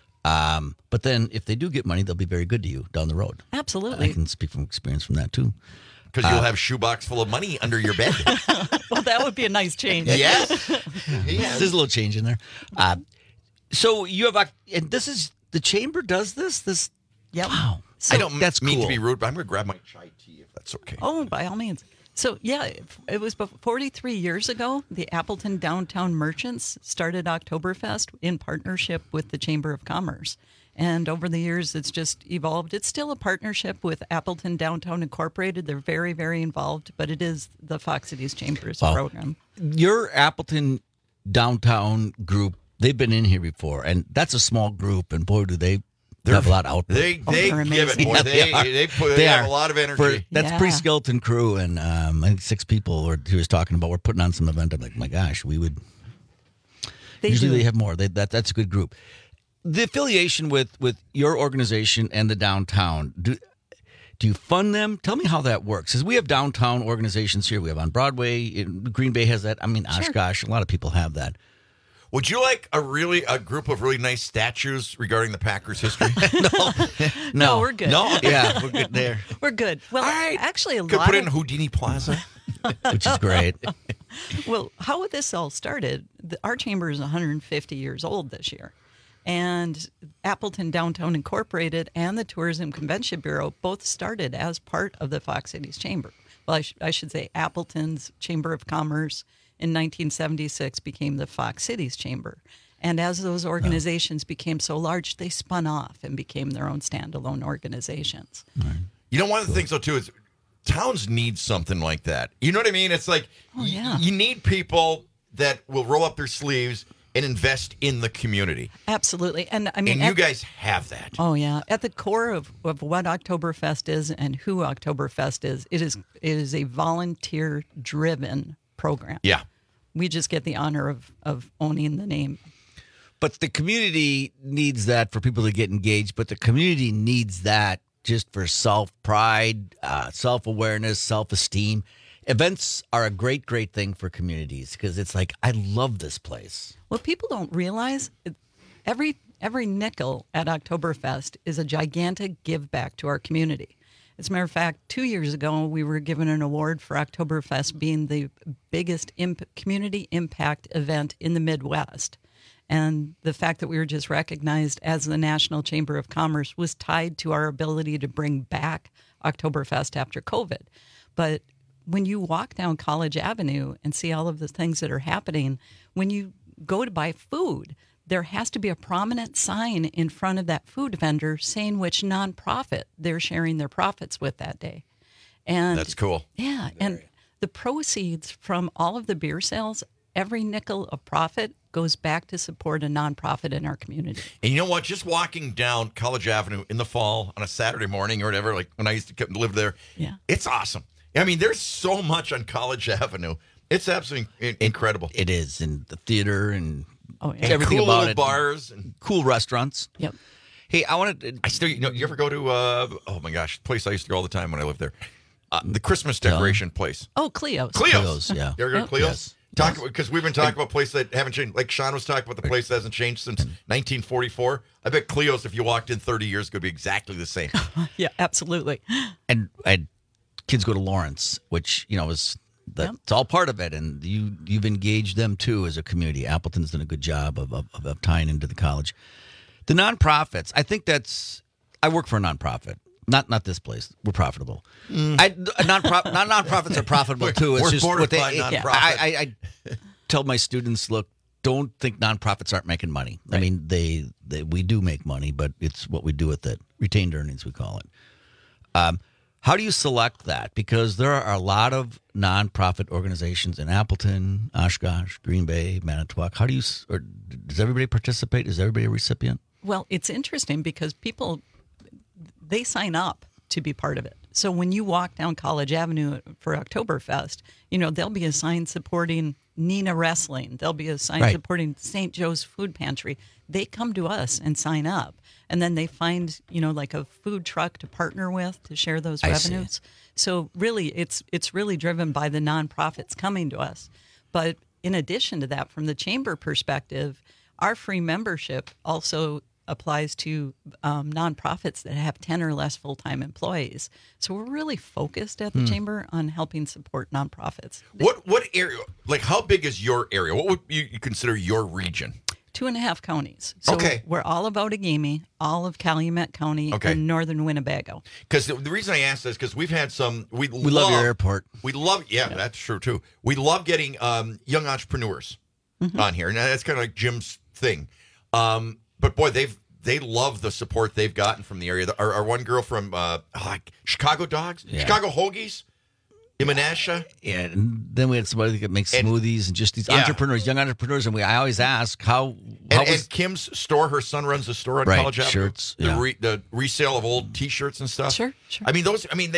But then if they do get money, they'll be very good to you down the road. Absolutely. I can speak from experience from that too. Because you'll have a shoebox full of money under your bed. Well, that would be a nice change. Yes. There's a little change in there. So you have, and this is, the chamber does this? Yep. Wow. I don't that's mean cool. to be rude, but I'm going to grab my chai tea if that's okay. Oh, by all means. So, yeah, it was 43 years ago. The Appleton Downtown Merchants started Oktoberfest in partnership with the Chamber of Commerce. And over the years, it's just evolved. It's still a partnership with Appleton Downtown Incorporated. They're very, very involved, but it is the Fox Cities Chamber's program. Your Appleton Downtown group, they've been in here before, and that's a small group, and boy, do they have a lot out there. They give it, boy. They have a lot of energy. That's pretty skeleton crew, and I think 6 people he was talking about. We're putting on some event. I'm like, my gosh, we would. Usually they have more. That's a good group. The affiliation with your organization and the downtown, do you fund them? Tell me how that works. Because we have downtown organizations here. We have on Broadway. Green Bay has that. I mean, Oshkosh, a lot of people have that. Would you like a group of really nice statues regarding the Packers' history? No, we're good. No? Yeah, we're good there. We're good. Well, actually, Could put it in Houdini Plaza. Which is great. Well, how this all started, our chamber is 150 years old this year. And Appleton Downtown Incorporated and the Tourism Convention Bureau both started as part of the Fox Cities Chamber. Well, I should say Appleton's Chamber of Commerce in 1976 became the Fox Cities Chamber. And as those organizations became so large, they spun off and became their own standalone organizations. Right. You know, one of the things, though, too, is towns need something like that. You know what I mean? It's like you need people that will roll up their sleeves and invest in the community. Absolutely. And I mean, you guys have that. Oh, yeah. At the core of what Oktoberfest is and who Oktoberfest is, it is a volunteer-driven program. Yeah. We just get the honor of owning the name. But the community needs that for people to get engaged, but the community needs that just for self-pride, self-awareness, self-esteem. Events are a great, great thing for communities because it's like, I love this place. What people don't realize, every nickel at Oktoberfest is a gigantic give back to our community. As a matter of fact, 2 years ago, we were given an award for Oktoberfest being the biggest community impact event in the Midwest. And the fact that we were just recognized as the National Chamber of Commerce was tied to our ability to bring back Oktoberfest after COVID. But when you walk down College Avenue and see all of the things that are happening, when you go to buy food, there has to be a prominent sign in front of that food vendor saying which nonprofit they're sharing their profits with that day. And that's cool. Yeah. And the proceeds from all of the beer sales, every nickel of profit goes back to support a nonprofit in our community. And you know what? Just walking down College Avenue in the fall on a Saturday morning or whatever, like when I used to live there, it's awesome. I mean, there's so much on College Avenue. It's absolutely incredible. It is. And the theater and everything cool about little it. Bars and cool restaurants. Yep. Hey, I wanted to... you ever go to, oh my gosh, place I used to go all the time when I lived there. The Christmas decoration place. Oh, Cleo's. Cleo's. Yeah. You ever go to Cleo's? Yes. Because we've been talking about places that haven't changed. Like Sean was talking about the place that hasn't changed since 1944. I bet Cleo's, if you walked in 30 years, could be exactly the same. Yeah, absolutely. And I had kids go to Lawrence, which, is it's all part of it. And you've engaged them, too, as a community. Appleton's done a good job of tying into the college. The nonprofits, I think I work for a nonprofit. Not this place. We're profitable. Nonprofits are profitable too. It's We're just boarded what they. by nonprofits. I tell my students, look, don't think nonprofits aren't making money. Right. I mean, we do make money, but it's what we do with it. Retained earnings, we call it. How do you select that? Because there are a lot of nonprofit organizations in Appleton, Oshkosh, Green Bay, Manitowoc. Does everybody participate? Is everybody a recipient? Well, it's interesting because people. They sign up to be part of it. So when you walk down College Avenue for Oktoberfest, there'll be a sign supporting Nina Wrestling. There'll be a sign supporting St. Joe's Food Pantry. They come to us and sign up. And then they find, like a food truck to partner with to share those revenues. So really, it's really driven by the nonprofits coming to us. But in addition to that, from the chamber perspective, our free membership also applies to nonprofits that have 10 or less full-time employees. So we're really focused at the chamber on helping support nonprofits. What area, like how big is your area? What would you consider your region? 2.5 counties. So we're all of Outagamie, all of Calumet County, and northern Winnebago. Because the reason I asked this is because we've had some... We love your airport. We love... Yeah, that's true, too. We love getting young entrepreneurs on here. And that's kind of like Jim's thing. But boy, they love the support they've gotten from the area. Our one girl from Chicago Dogs, Chicago Hoagies, Imanasha. Yeah, and then we had somebody that makes smoothies and just these entrepreneurs, young entrepreneurs. And I always ask how and Kim's store, her son runs a store on College Avenue. Shirts, the resale of old T-shirts and stuff. Sure. I mean,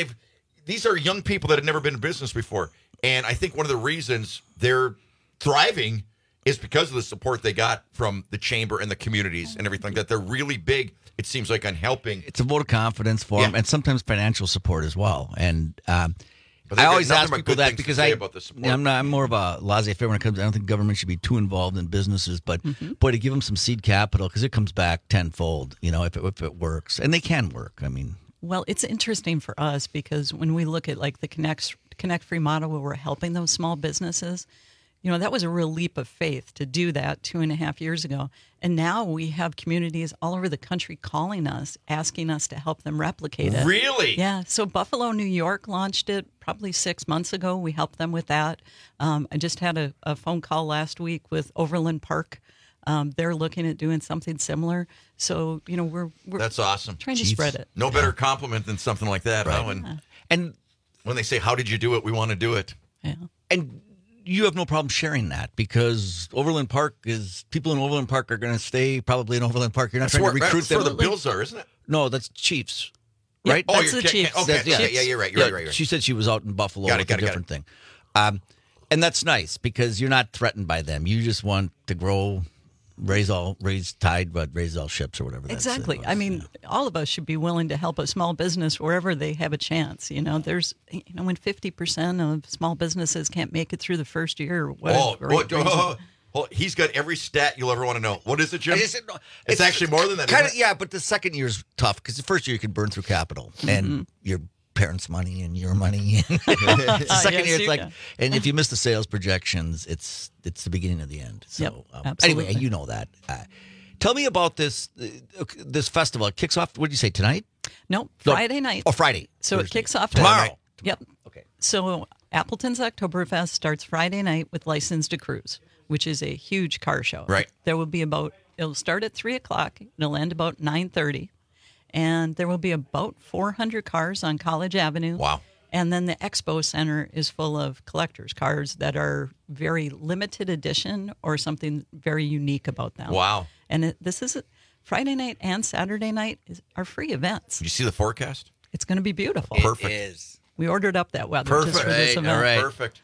these are young people that have never been in business before, and I think one of the reasons they're thriving is because of the support they got from the chamber and the communities and everything, that they're really big, it seems like, on helping. It's a vote of confidence for them, and sometimes financial support as well. And I But always ask people that because I'm more of a laissez-faire when it comes. I don't think government should be too involved in businesses, but boy, to give them some seed capital because it comes back tenfold. You know, if it works, and they can work. I mean, well, it's interesting for us because when we look at like the Connect Free model, where we're helping those small businesses. You know, that was a real leap of faith to do that 2.5 years ago. And now we have communities all over the country calling us, asking us to help them replicate it. Really? Yeah. So Buffalo, New York launched it probably 6 months ago. We helped them with that. I just had a phone call last week with Overland Park. They're looking at doing something similar. So, you know, we're that's awesome. Trying to spread it. No better compliment than something like that. Right. Huh? And when they say, how did you do it? We want to do it. Yeah. And you have no problem sharing that because Overland Park is people in Overland Park are going to stay probably in Overland Park. You're not trying to recruit them. That's where the Bills are, isn't it? No, that's Chiefs, yeah, right? That's the Chiefs. Okay, yeah, you're right. You're right. She said she was out in Buffalo. Got a different thing. And that's nice because you're not threatened by them. You just want to grow raise tide, but raise all ships or whatever. Exactly. I mean, all of us should be willing to help a small business wherever they have a chance. When 50% of small businesses can't make it through the first year. He's got every stat you'll ever want to know. What is it, Jim? It's actually more than that. Kind of, yeah, but the second year's tough because the first year you can burn through capital and your parents' money and your money. The second year, it's like, and if you miss the sales projections, it's the beginning of the end. So anyway, you know that. Tell me about this festival. It kicks off. What did you say tonight? No, Friday night. Oh, Friday. So Thursday. It kicks off tomorrow. Yep. Okay. So Appleton's Oktoberfest starts Friday night with License to Cruise, which is a huge car show. Right. There will be it'll start at 3:00. It'll end about 9:30. And there will be about 400 cars on College Avenue. Wow. And then the Expo Center is full of collector's cars that are very limited edition or something very unique about them. Wow. And this is Friday night and Saturday night are free events. Did you see the forecast? It's going to be beautiful. Perfect. It is. We ordered up that weather just for this event. All right. Perfect.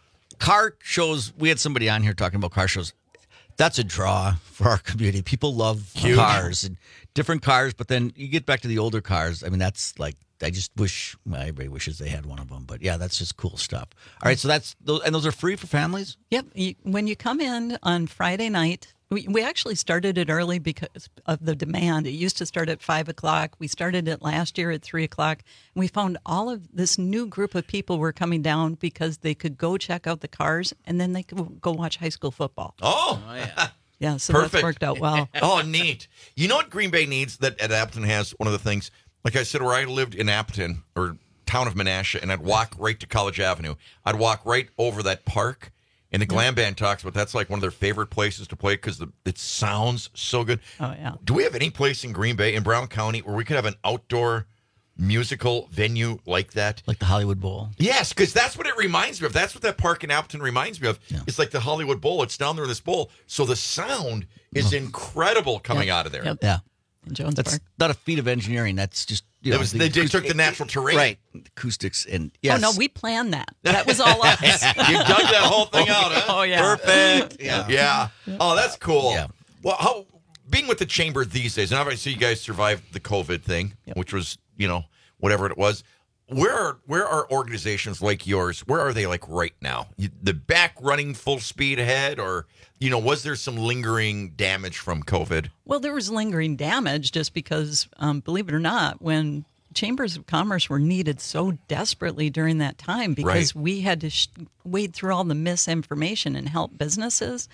Car shows. We had somebody on here talking about car shows. That's a draw for our community. People love cars and different cars, but then you get back to the older cars. I mean, that's like, I just wish, everybody wishes they had one of them. But yeah, that's just cool stuff. All right, so those are free for families? Yep. When you come in on Friday night, we actually started it early because of the demand. It used to start at 5:00. We started it last year at 3:00. And we found all of this new group of people were coming down because they could go check out the cars and then they could go watch high school football. Oh yeah. Yeah, so Perfect. that's worked out well. Oh, neat. You know what Green Bay needs that at Appleton has? One of the things, like I said, where I lived in Appleton or town of Menasha, and I'd walk right to College Avenue. I'd walk right over that park. And the Glam Band talks about that's like one of their favorite places to play because it sounds so good. Oh, yeah. Do we have any place in Green Bay, in Brown County, where we could have an outdoor musical venue like that? Like the Hollywood Bowl? Yes, because that's what it reminds me of. That's what that park in Appleton reminds me of. Yeah. It's like the Hollywood Bowl. It's down there in this bowl. So the sound is incredible coming out of there. Yep. Yeah. In Jones That's Park. not a feat of engineering. That's just, they took the natural terrain. Right. Acoustics and, yes. Oh, no, we planned that. That was all us. You dug that whole thing out, huh? Oh, yeah. Perfect. Yeah. Oh, that's cool. Yeah. Well, being with the chamber these days, and obviously you guys survived the COVID thing, which was, whatever it was. Where are organizations like yours? Where are they like right now? The back running full speed ahead, or was there some lingering damage from COVID? Well, there was lingering damage just because, believe it or not, when chambers of commerce were needed so desperately during that time because we had to wade through all the misinformation and help businesses.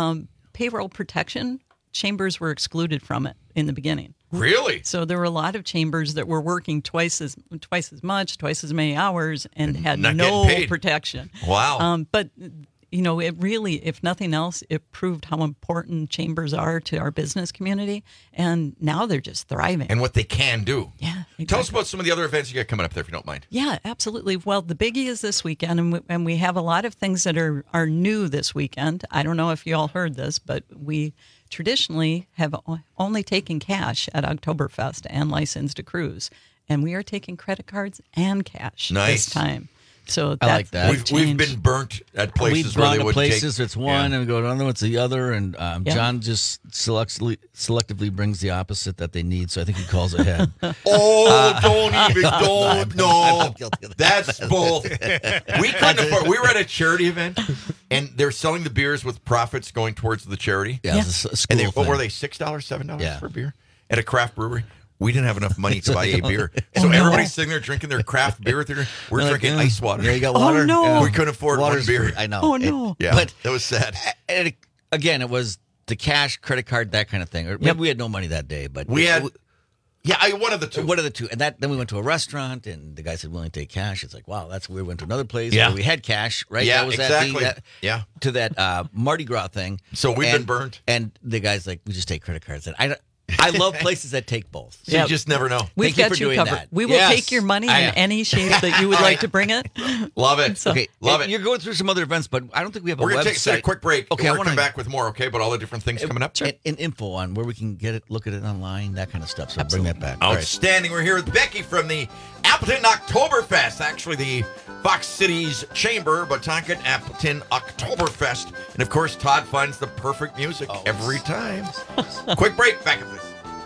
Payroll protection, chambers were excluded from it in the beginning. Really? So there were a lot of chambers that were working twice as much, twice as many hours, and had no protection. Wow. But it really, if nothing else, it proved how important chambers are to our business community, and now they're just thriving. And what they can do. Yeah. Exactly. Tell us about some of the other events you got coming up there, if you don't mind. Yeah, absolutely. Well, the biggie is this weekend, and we have a lot of things that are new this weekend. I don't know if you all heard this, but we traditionally have only taken cash at Oktoberfest and License to Cruise, and we are taking credit cards and cash this time. So I like that. We've been burnt at places where they would places take. It's one, and we go to another, it's the other, and John just selectively brings the opposite that they need. So I think he calls ahead. No. That's both. We couldn't afford. We were at a charity event, and they're selling the beers with profits going towards the charity. Yeah. It's a school and what thing. were they? $6, $7 for a beer at a craft brewery. We didn't have enough money to buy a beer. So everybody's sitting there drinking their craft beer. We're drinking ice water. Yeah, you got water? Oh, no. Yeah. We couldn't afford one beer. I know. Oh, no. But that was sad. And again, it was the cash, credit card, that kind of thing. Or maybe we had no money that day, but we had... Yeah, one of the two. One of the two. And then we went to a restaurant, and the guy said, willing to take cash. It's like, wow, that's weird. We went to another place where we had cash, right? Yeah, that was exactly. To that Mardi Gras thing. So we've been burned. And the guy's like, we just take credit cards. And I love places that take both. So you just never know. We've got you covered. We will take your money in any shape that you would like to bring it. Love it. So, love it. You're going through some other events, but I don't think we have We're a going website. to take a quick break. Okay, we're coming back with more, okay? But all the different things coming up. And info on where we can get it, look at it online, that kind of stuff. So bring that back. Outstanding. We're here with Becky from the Appleton Oktoberfest. Actually, the Fox City's Chamber, Botaka Appleton Oktoberfest. And of course, Todd finds the perfect music every time. Quick break, back at this.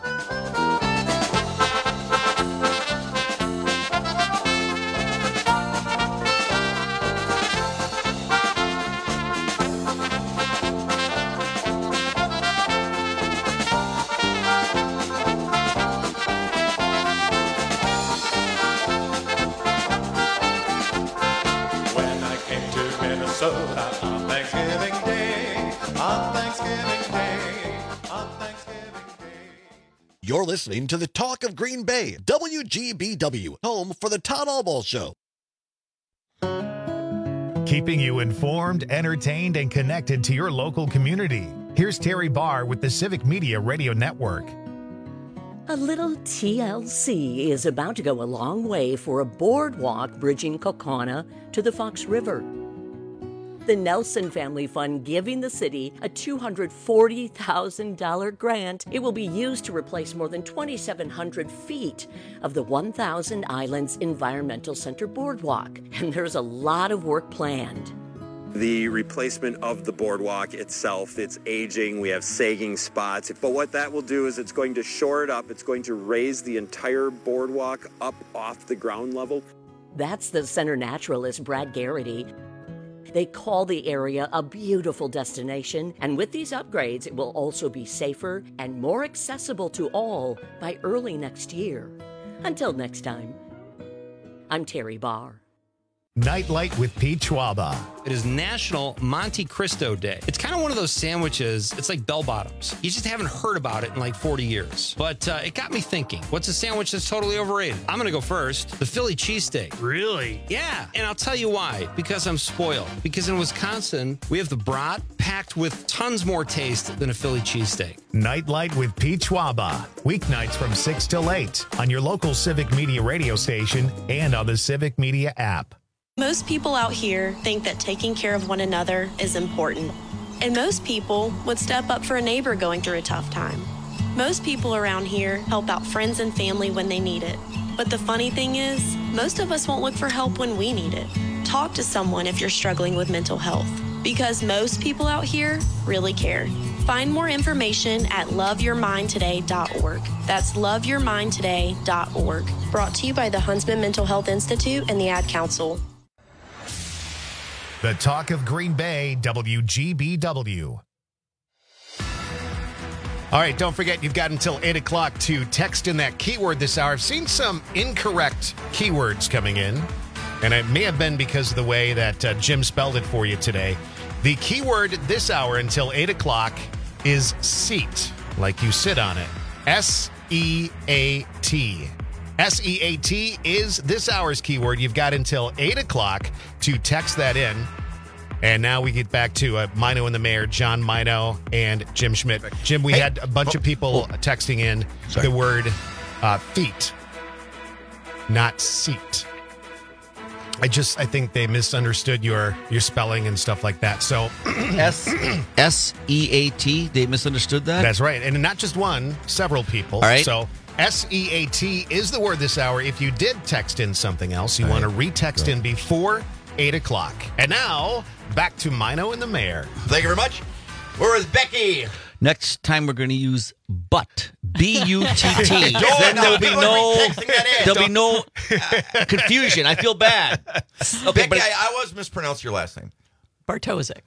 You're listening to the Talk of Green Bay, WGBW, home for the Todd Albaugh Show. Keeping you informed, entertained, and connected to your local community. Here's Terry Barr with the Civic Media Radio Network. A little TLC is about to go a long way for a boardwalk bridging Kaukauna to the Fox River. The Nelson Family Fund giving the city a $240,000 grant. It will be used to replace more than 2,700 feet of the 1,000 Islands Environmental Center boardwalk. And there's a lot of work planned. The replacement of the boardwalk itself, it's aging, we have sagging spots. But what that will do is it's going to shore it up. It's going to raise the entire boardwalk up off the ground level. That's the center naturalist, Brad Garrity. They call the area a beautiful destination, and with these upgrades, it will also be safer and more accessible to all by early next year. Until next time, I'm Terry Barr. Nightlight with Pete Schwaba. It is National Monte Cristo Day. It's kind of one of those sandwiches, it's like bell bottoms. You just haven't heard about it in like 40 years. But it got me thinking, what's a sandwich that's totally overrated? I'm going to go first. The Philly cheesesteak. Really? Yeah, and I'll tell you why. Because I'm spoiled. Because in Wisconsin, we have the brat packed with tons more taste than a Philly cheesesteak. Nightlight with Pete Schwaba. Weeknights from 6 till 8 on your local Civic Media radio station and on the Civic Media app. Most people out here think that taking care of one another is important. And most people would step up for a neighbor going through a tough time. Most people around here help out friends and family when they need it. But the funny thing is, most of us won't look for help when we need it. Talk to someone if you're struggling with mental health, because most people out here really care. Find more information at loveyourmindtoday.org. That's loveyourmindtoday.org. Brought to you by the Huntsman Mental Health Institute and the Ad Council. The Talk of Green Bay, WGBW. All right, don't forget, you've got until 8 o'clock to text in that keyword this hour. I've seen some incorrect keywords coming in, and it may have been because of the way that Jim spelled it for you today. The keyword this hour until 8 o'clock is seat, like you sit on it. S-E-A-T. S-E-A-T is this hour's keyword. You've got until 8 o'clock to text that in. And now we get back to Mino and the Mayor, John Mino and Jim Schmidt. Jim, we had a bunch of people texting in the word feet, not seat. I think they misunderstood your spelling and stuff like that. So S-E-A-T, they misunderstood that? That's right. And not just one, several people. All right. So S-E-A-T is the word this hour. If you did text in something else, you want to retext in before 8 o'clock. And now, back to Mino and the Mayor. Thank you very much. Where is Becky? Next time we're going to use butt. B-U-T-T. Then there'll be no confusion. I feel bad. Okay, Becky, I always mispronounce your last name. Bartosik.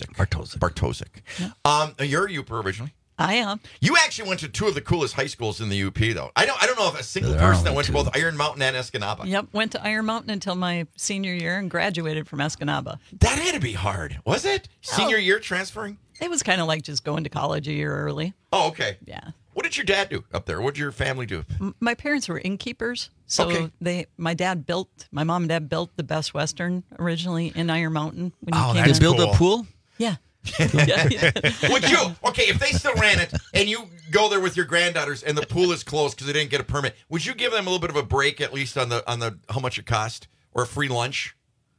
You're a Youper originally. I am. You actually went to two of the coolest high schools in the UP, though. I don't know of a single person that went to both Iron Mountain and Escanaba. Yep, went to Iron Mountain until my senior year and graduated from Escanaba. That had to be hard, was it? Senior year transferring? It was kind of like just going to college a year early. Oh, okay. Yeah. What did your dad do up there? What did your family do? My parents were innkeepers. So my mom and dad built the Best Western originally in Iron Mountain. They built a pool? Yeah. Would you? Okay, if they still ran it and you go there with your granddaughters and the pool is closed because they didn't get a permit, would you give them a little bit of a break at least on the how much it cost or a free lunch?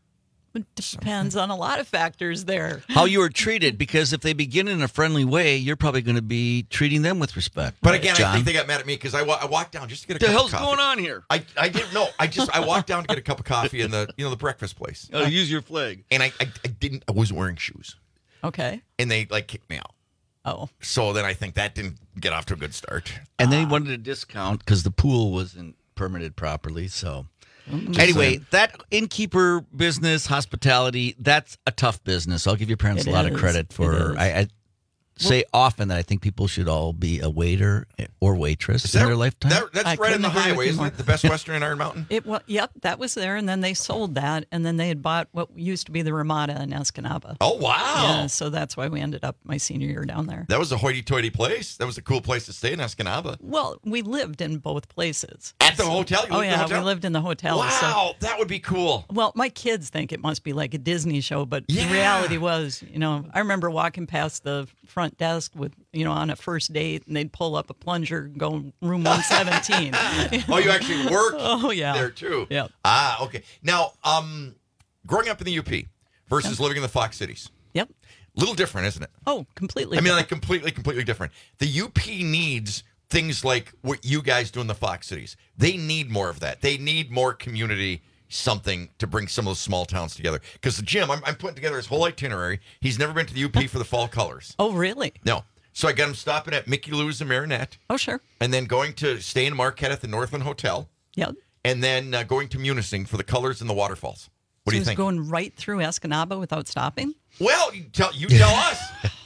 It depends on a lot of factors there. How you were treated, because if they begin in a friendly way, you're probably going to be treating them with respect. But again, John? I think they got mad at me because I walked down just to get a The cup hell's of coffee. going on here? I didn't know. I walked down to get a cup of coffee in the breakfast place. Oh, use your flag. And I wasn't wearing shoes. Okay. And they kicked me out. Oh. So then I think that didn't get off to a good start. And then he wanted a discount because the pool wasn't permitted properly. So anyway, that innkeeper business, hospitality, that's a tough business. I'll give your parents a lot of credit for. I say often that I think people should all be a waiter or waitress in their lifetime. That's right on the highway, isn't it? The Best Western in Iron Mountain? Yep, that was there, and then they sold that, and then they had bought what used to be the Ramada in Escanaba. Oh, wow. Yeah, so that's why we ended up my senior year down there. That was a hoity-toity place. That was a cool place to stay in Escanaba. Well, we lived in both places. At the hotel? You lived in the hotel? We lived in the hotel. Wow, that would be cool. Well, my kids think it must be like a Disney show, but the reality was, I remember walking past the front desk with, on a first date, and they'd pull up a plunger and go room 117. Oh, you actually worked there too? Yeah. Ah, okay. Now, growing up in the UP versus living in the Fox Cities. Yep. Little different, isn't it? Oh, completely. I mean, like completely different. The UP needs things like what you guys do in the Fox Cities. They need more of that. They need more community something to bring some of those small towns together. Because the Jim, I'm putting together his whole itinerary. He's never been to the UP for the fall colors. Oh, really? No. So I got him stopping at Mickey Lou's in Marinette. Oh, sure. And then going to stay in Marquette at the Northland Hotel. Yep. And then going to Munising for the colors and the waterfalls. What do you think? Going right through Escanaba without stopping? Well, you tell us.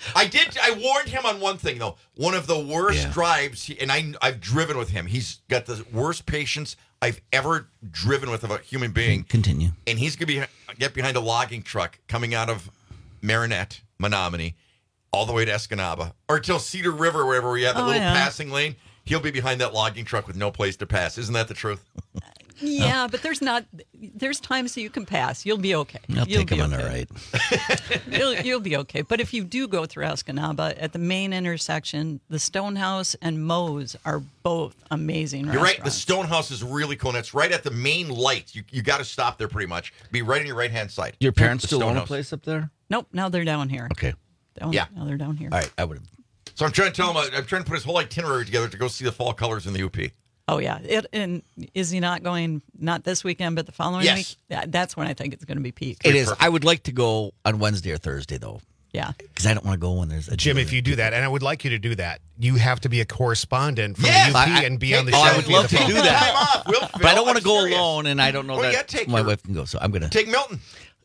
I warned him on one thing, though. One of the worst drives, and I've driven with him. He's got the worst patience I've ever driven with of a human being. Continue. And he's going to get behind a logging truck coming out of Marinette, Menominee, all the way to Escanaba, or till Cedar River, wherever we have that little passing lane. He'll be behind that logging truck with no place to pass. Isn't that the truth? Yeah, but there's times that you can pass. You'll be okay. I'll take him on the right. You'll be okay. But if you do go through Escanaba, at the main intersection, the Stonehouse and Moe's are both amazing You're restaurants. right. The Stonehouse is really cool, and it's right at the main light. You got to stop there pretty much. Be right on your right-hand side. Your parents The still own a Stonehouse. place up there? Nope, now they're down here. Okay. Now they're down here. All right, I would have. So I'm trying to tell him, I'm trying to put his whole itinerary together to go see the fall colors in the UP. Oh, yeah. And is he not going, not this weekend, but the following week? Yeah, that's when I think it's going to be peak. It is. I would like to go on Wednesday or Thursday, though. Yeah. Because I don't want to go when there's a Jim, if you do that, and I would like you to do that, you have to be a correspondent from Yes! the UP I- and be on the oh, show. I would love to do that. We'll But I don't want to go serious. alone, and I don't know Well, you that gotta take my your- wife can go, so I'm going to. Take Milton.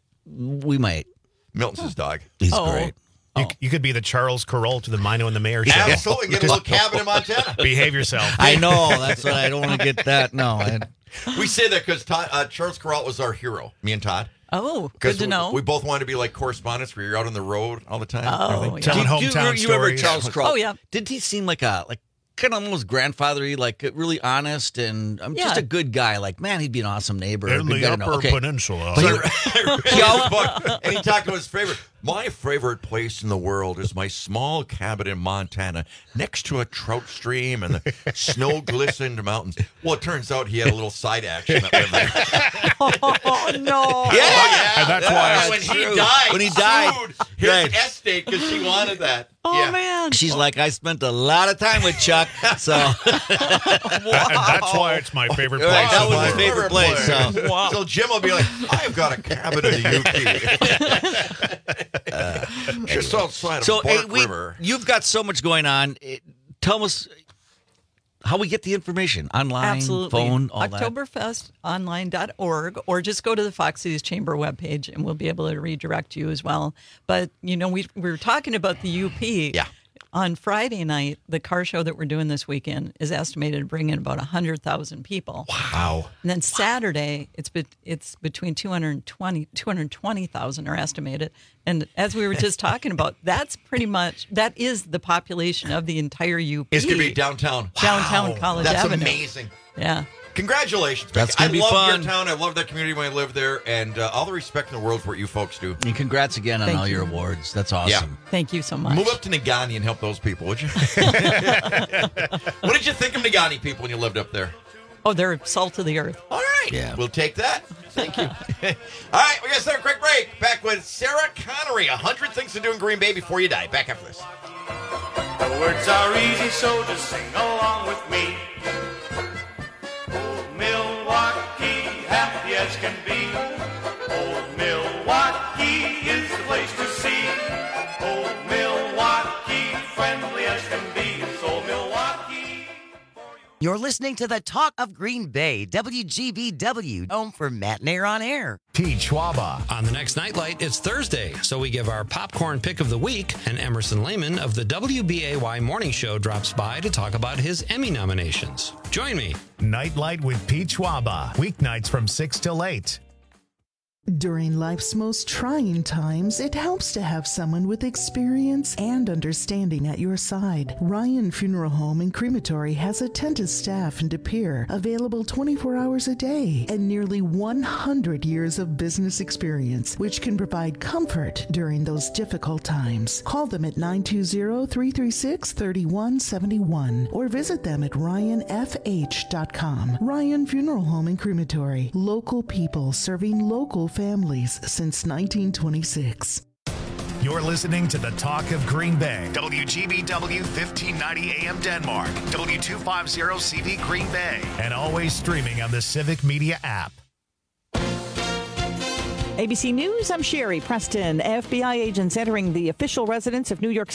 We might. Milton's his dog. He's great. You could be the Charles Carroll to the Mino and the Mayor show. Absolutely. Get a little cabin in Montana. Behave yourself. I know. That's what I don't want to get that. No. We say that because Charles Carroll was our hero, me and Todd. Oh, good to know. We both wanted to be like correspondents where you're out on the road all the time. Oh, yeah. Telling hometown you remember stories. Charles Carroll? Oh, yeah. Did he seem like kind of almost grandfathery, like really honest and just Yeah. a good guy? Like, man, he'd be an awesome neighbor. In Good the guy to know. Upper Okay. Peninsula. But And he talked about his favorite. My favorite place in the world is my small cabin in Montana next to a trout stream and the snow-glistened mountains. Well, it turns out he had a little side action that lived there. Oh, no. Yeah. And that's why when it's he true. died, When he died, sued his right. estate because she wanted that. Oh, yeah. man. She's like, I spent a lot of time with Chuck, so And that's why it's my favorite place. Right, that in was the his world. favorite place. So. So Jim will be like, I've got a cabin in the UP. Just outside of So Bark River. you've got so much going on. Tell us how we get the information online, Absolutely. phone, all that. Oktoberfestonline.org, or just go to the Fox Cities Chamber webpage and we'll be able to redirect you as well. But, we were talking about the UP. Yeah. On Friday night, the car show that we're doing this weekend is estimated to bring in about 100,000 people. Wow. And then Saturday, it's between 220,000 are estimated. And as we were just talking about, that is the population of the entire UP. It's going to be downtown. Downtown College That's Avenue. amazing. Yeah. Congratulations. That's Becky. gonna be I love fun. your town. I love that community when I live there. And all the respect in the world for what you folks do. And congrats again on Thank all you. your awards. That's awesome. Thank you so much. Move up to Nagani and help those people, would you? What did you think of Nagani people when you lived up there? Oh, they're salt of the earth. All right. Yeah. We'll take that. Thank you. All right, we got to start a quick break. Back with Sarah Connery, 100 Things to Do in Green Bay Before You Die. Back after this. The words are easy, so just sing along with me. Old Milwaukee, happy as can be. Old Milwaukee is the place to see. Old Milwaukee, friendly as can be. It's old Milwaukee. You're listening to the Talk of Green Bay, WGBW, home for Matinee on Air. Pete Schwaba. On the next Nightlight, it's Thursday, so we give our popcorn pick of the week, and Emerson Lehman of the WBAY Morning Show drops by to talk about his Emmy nominations. Join me. Nightlight with Pete Schwaba. Weeknights from 6 till 8. During life's most trying times, it helps to have someone with experience and understanding at your side. Ryan Funeral Home and Crematory has attentive staff in De Pere, available 24 hours a day, and nearly 100 years of business experience, which can provide comfort during those difficult times. Call them at 920-336-3171 or visit them at ryanfh.com. Ryan Funeral Home and Crematory, local people serving local families since 1926. You're listening to the Talk of Green Bay. WGBW 1590 AM Denmark. W250 CD Green Bay. And always streaming on the Civic Media app. ABC News, I'm Sherry Preston. FBI agents entering the official residence of New York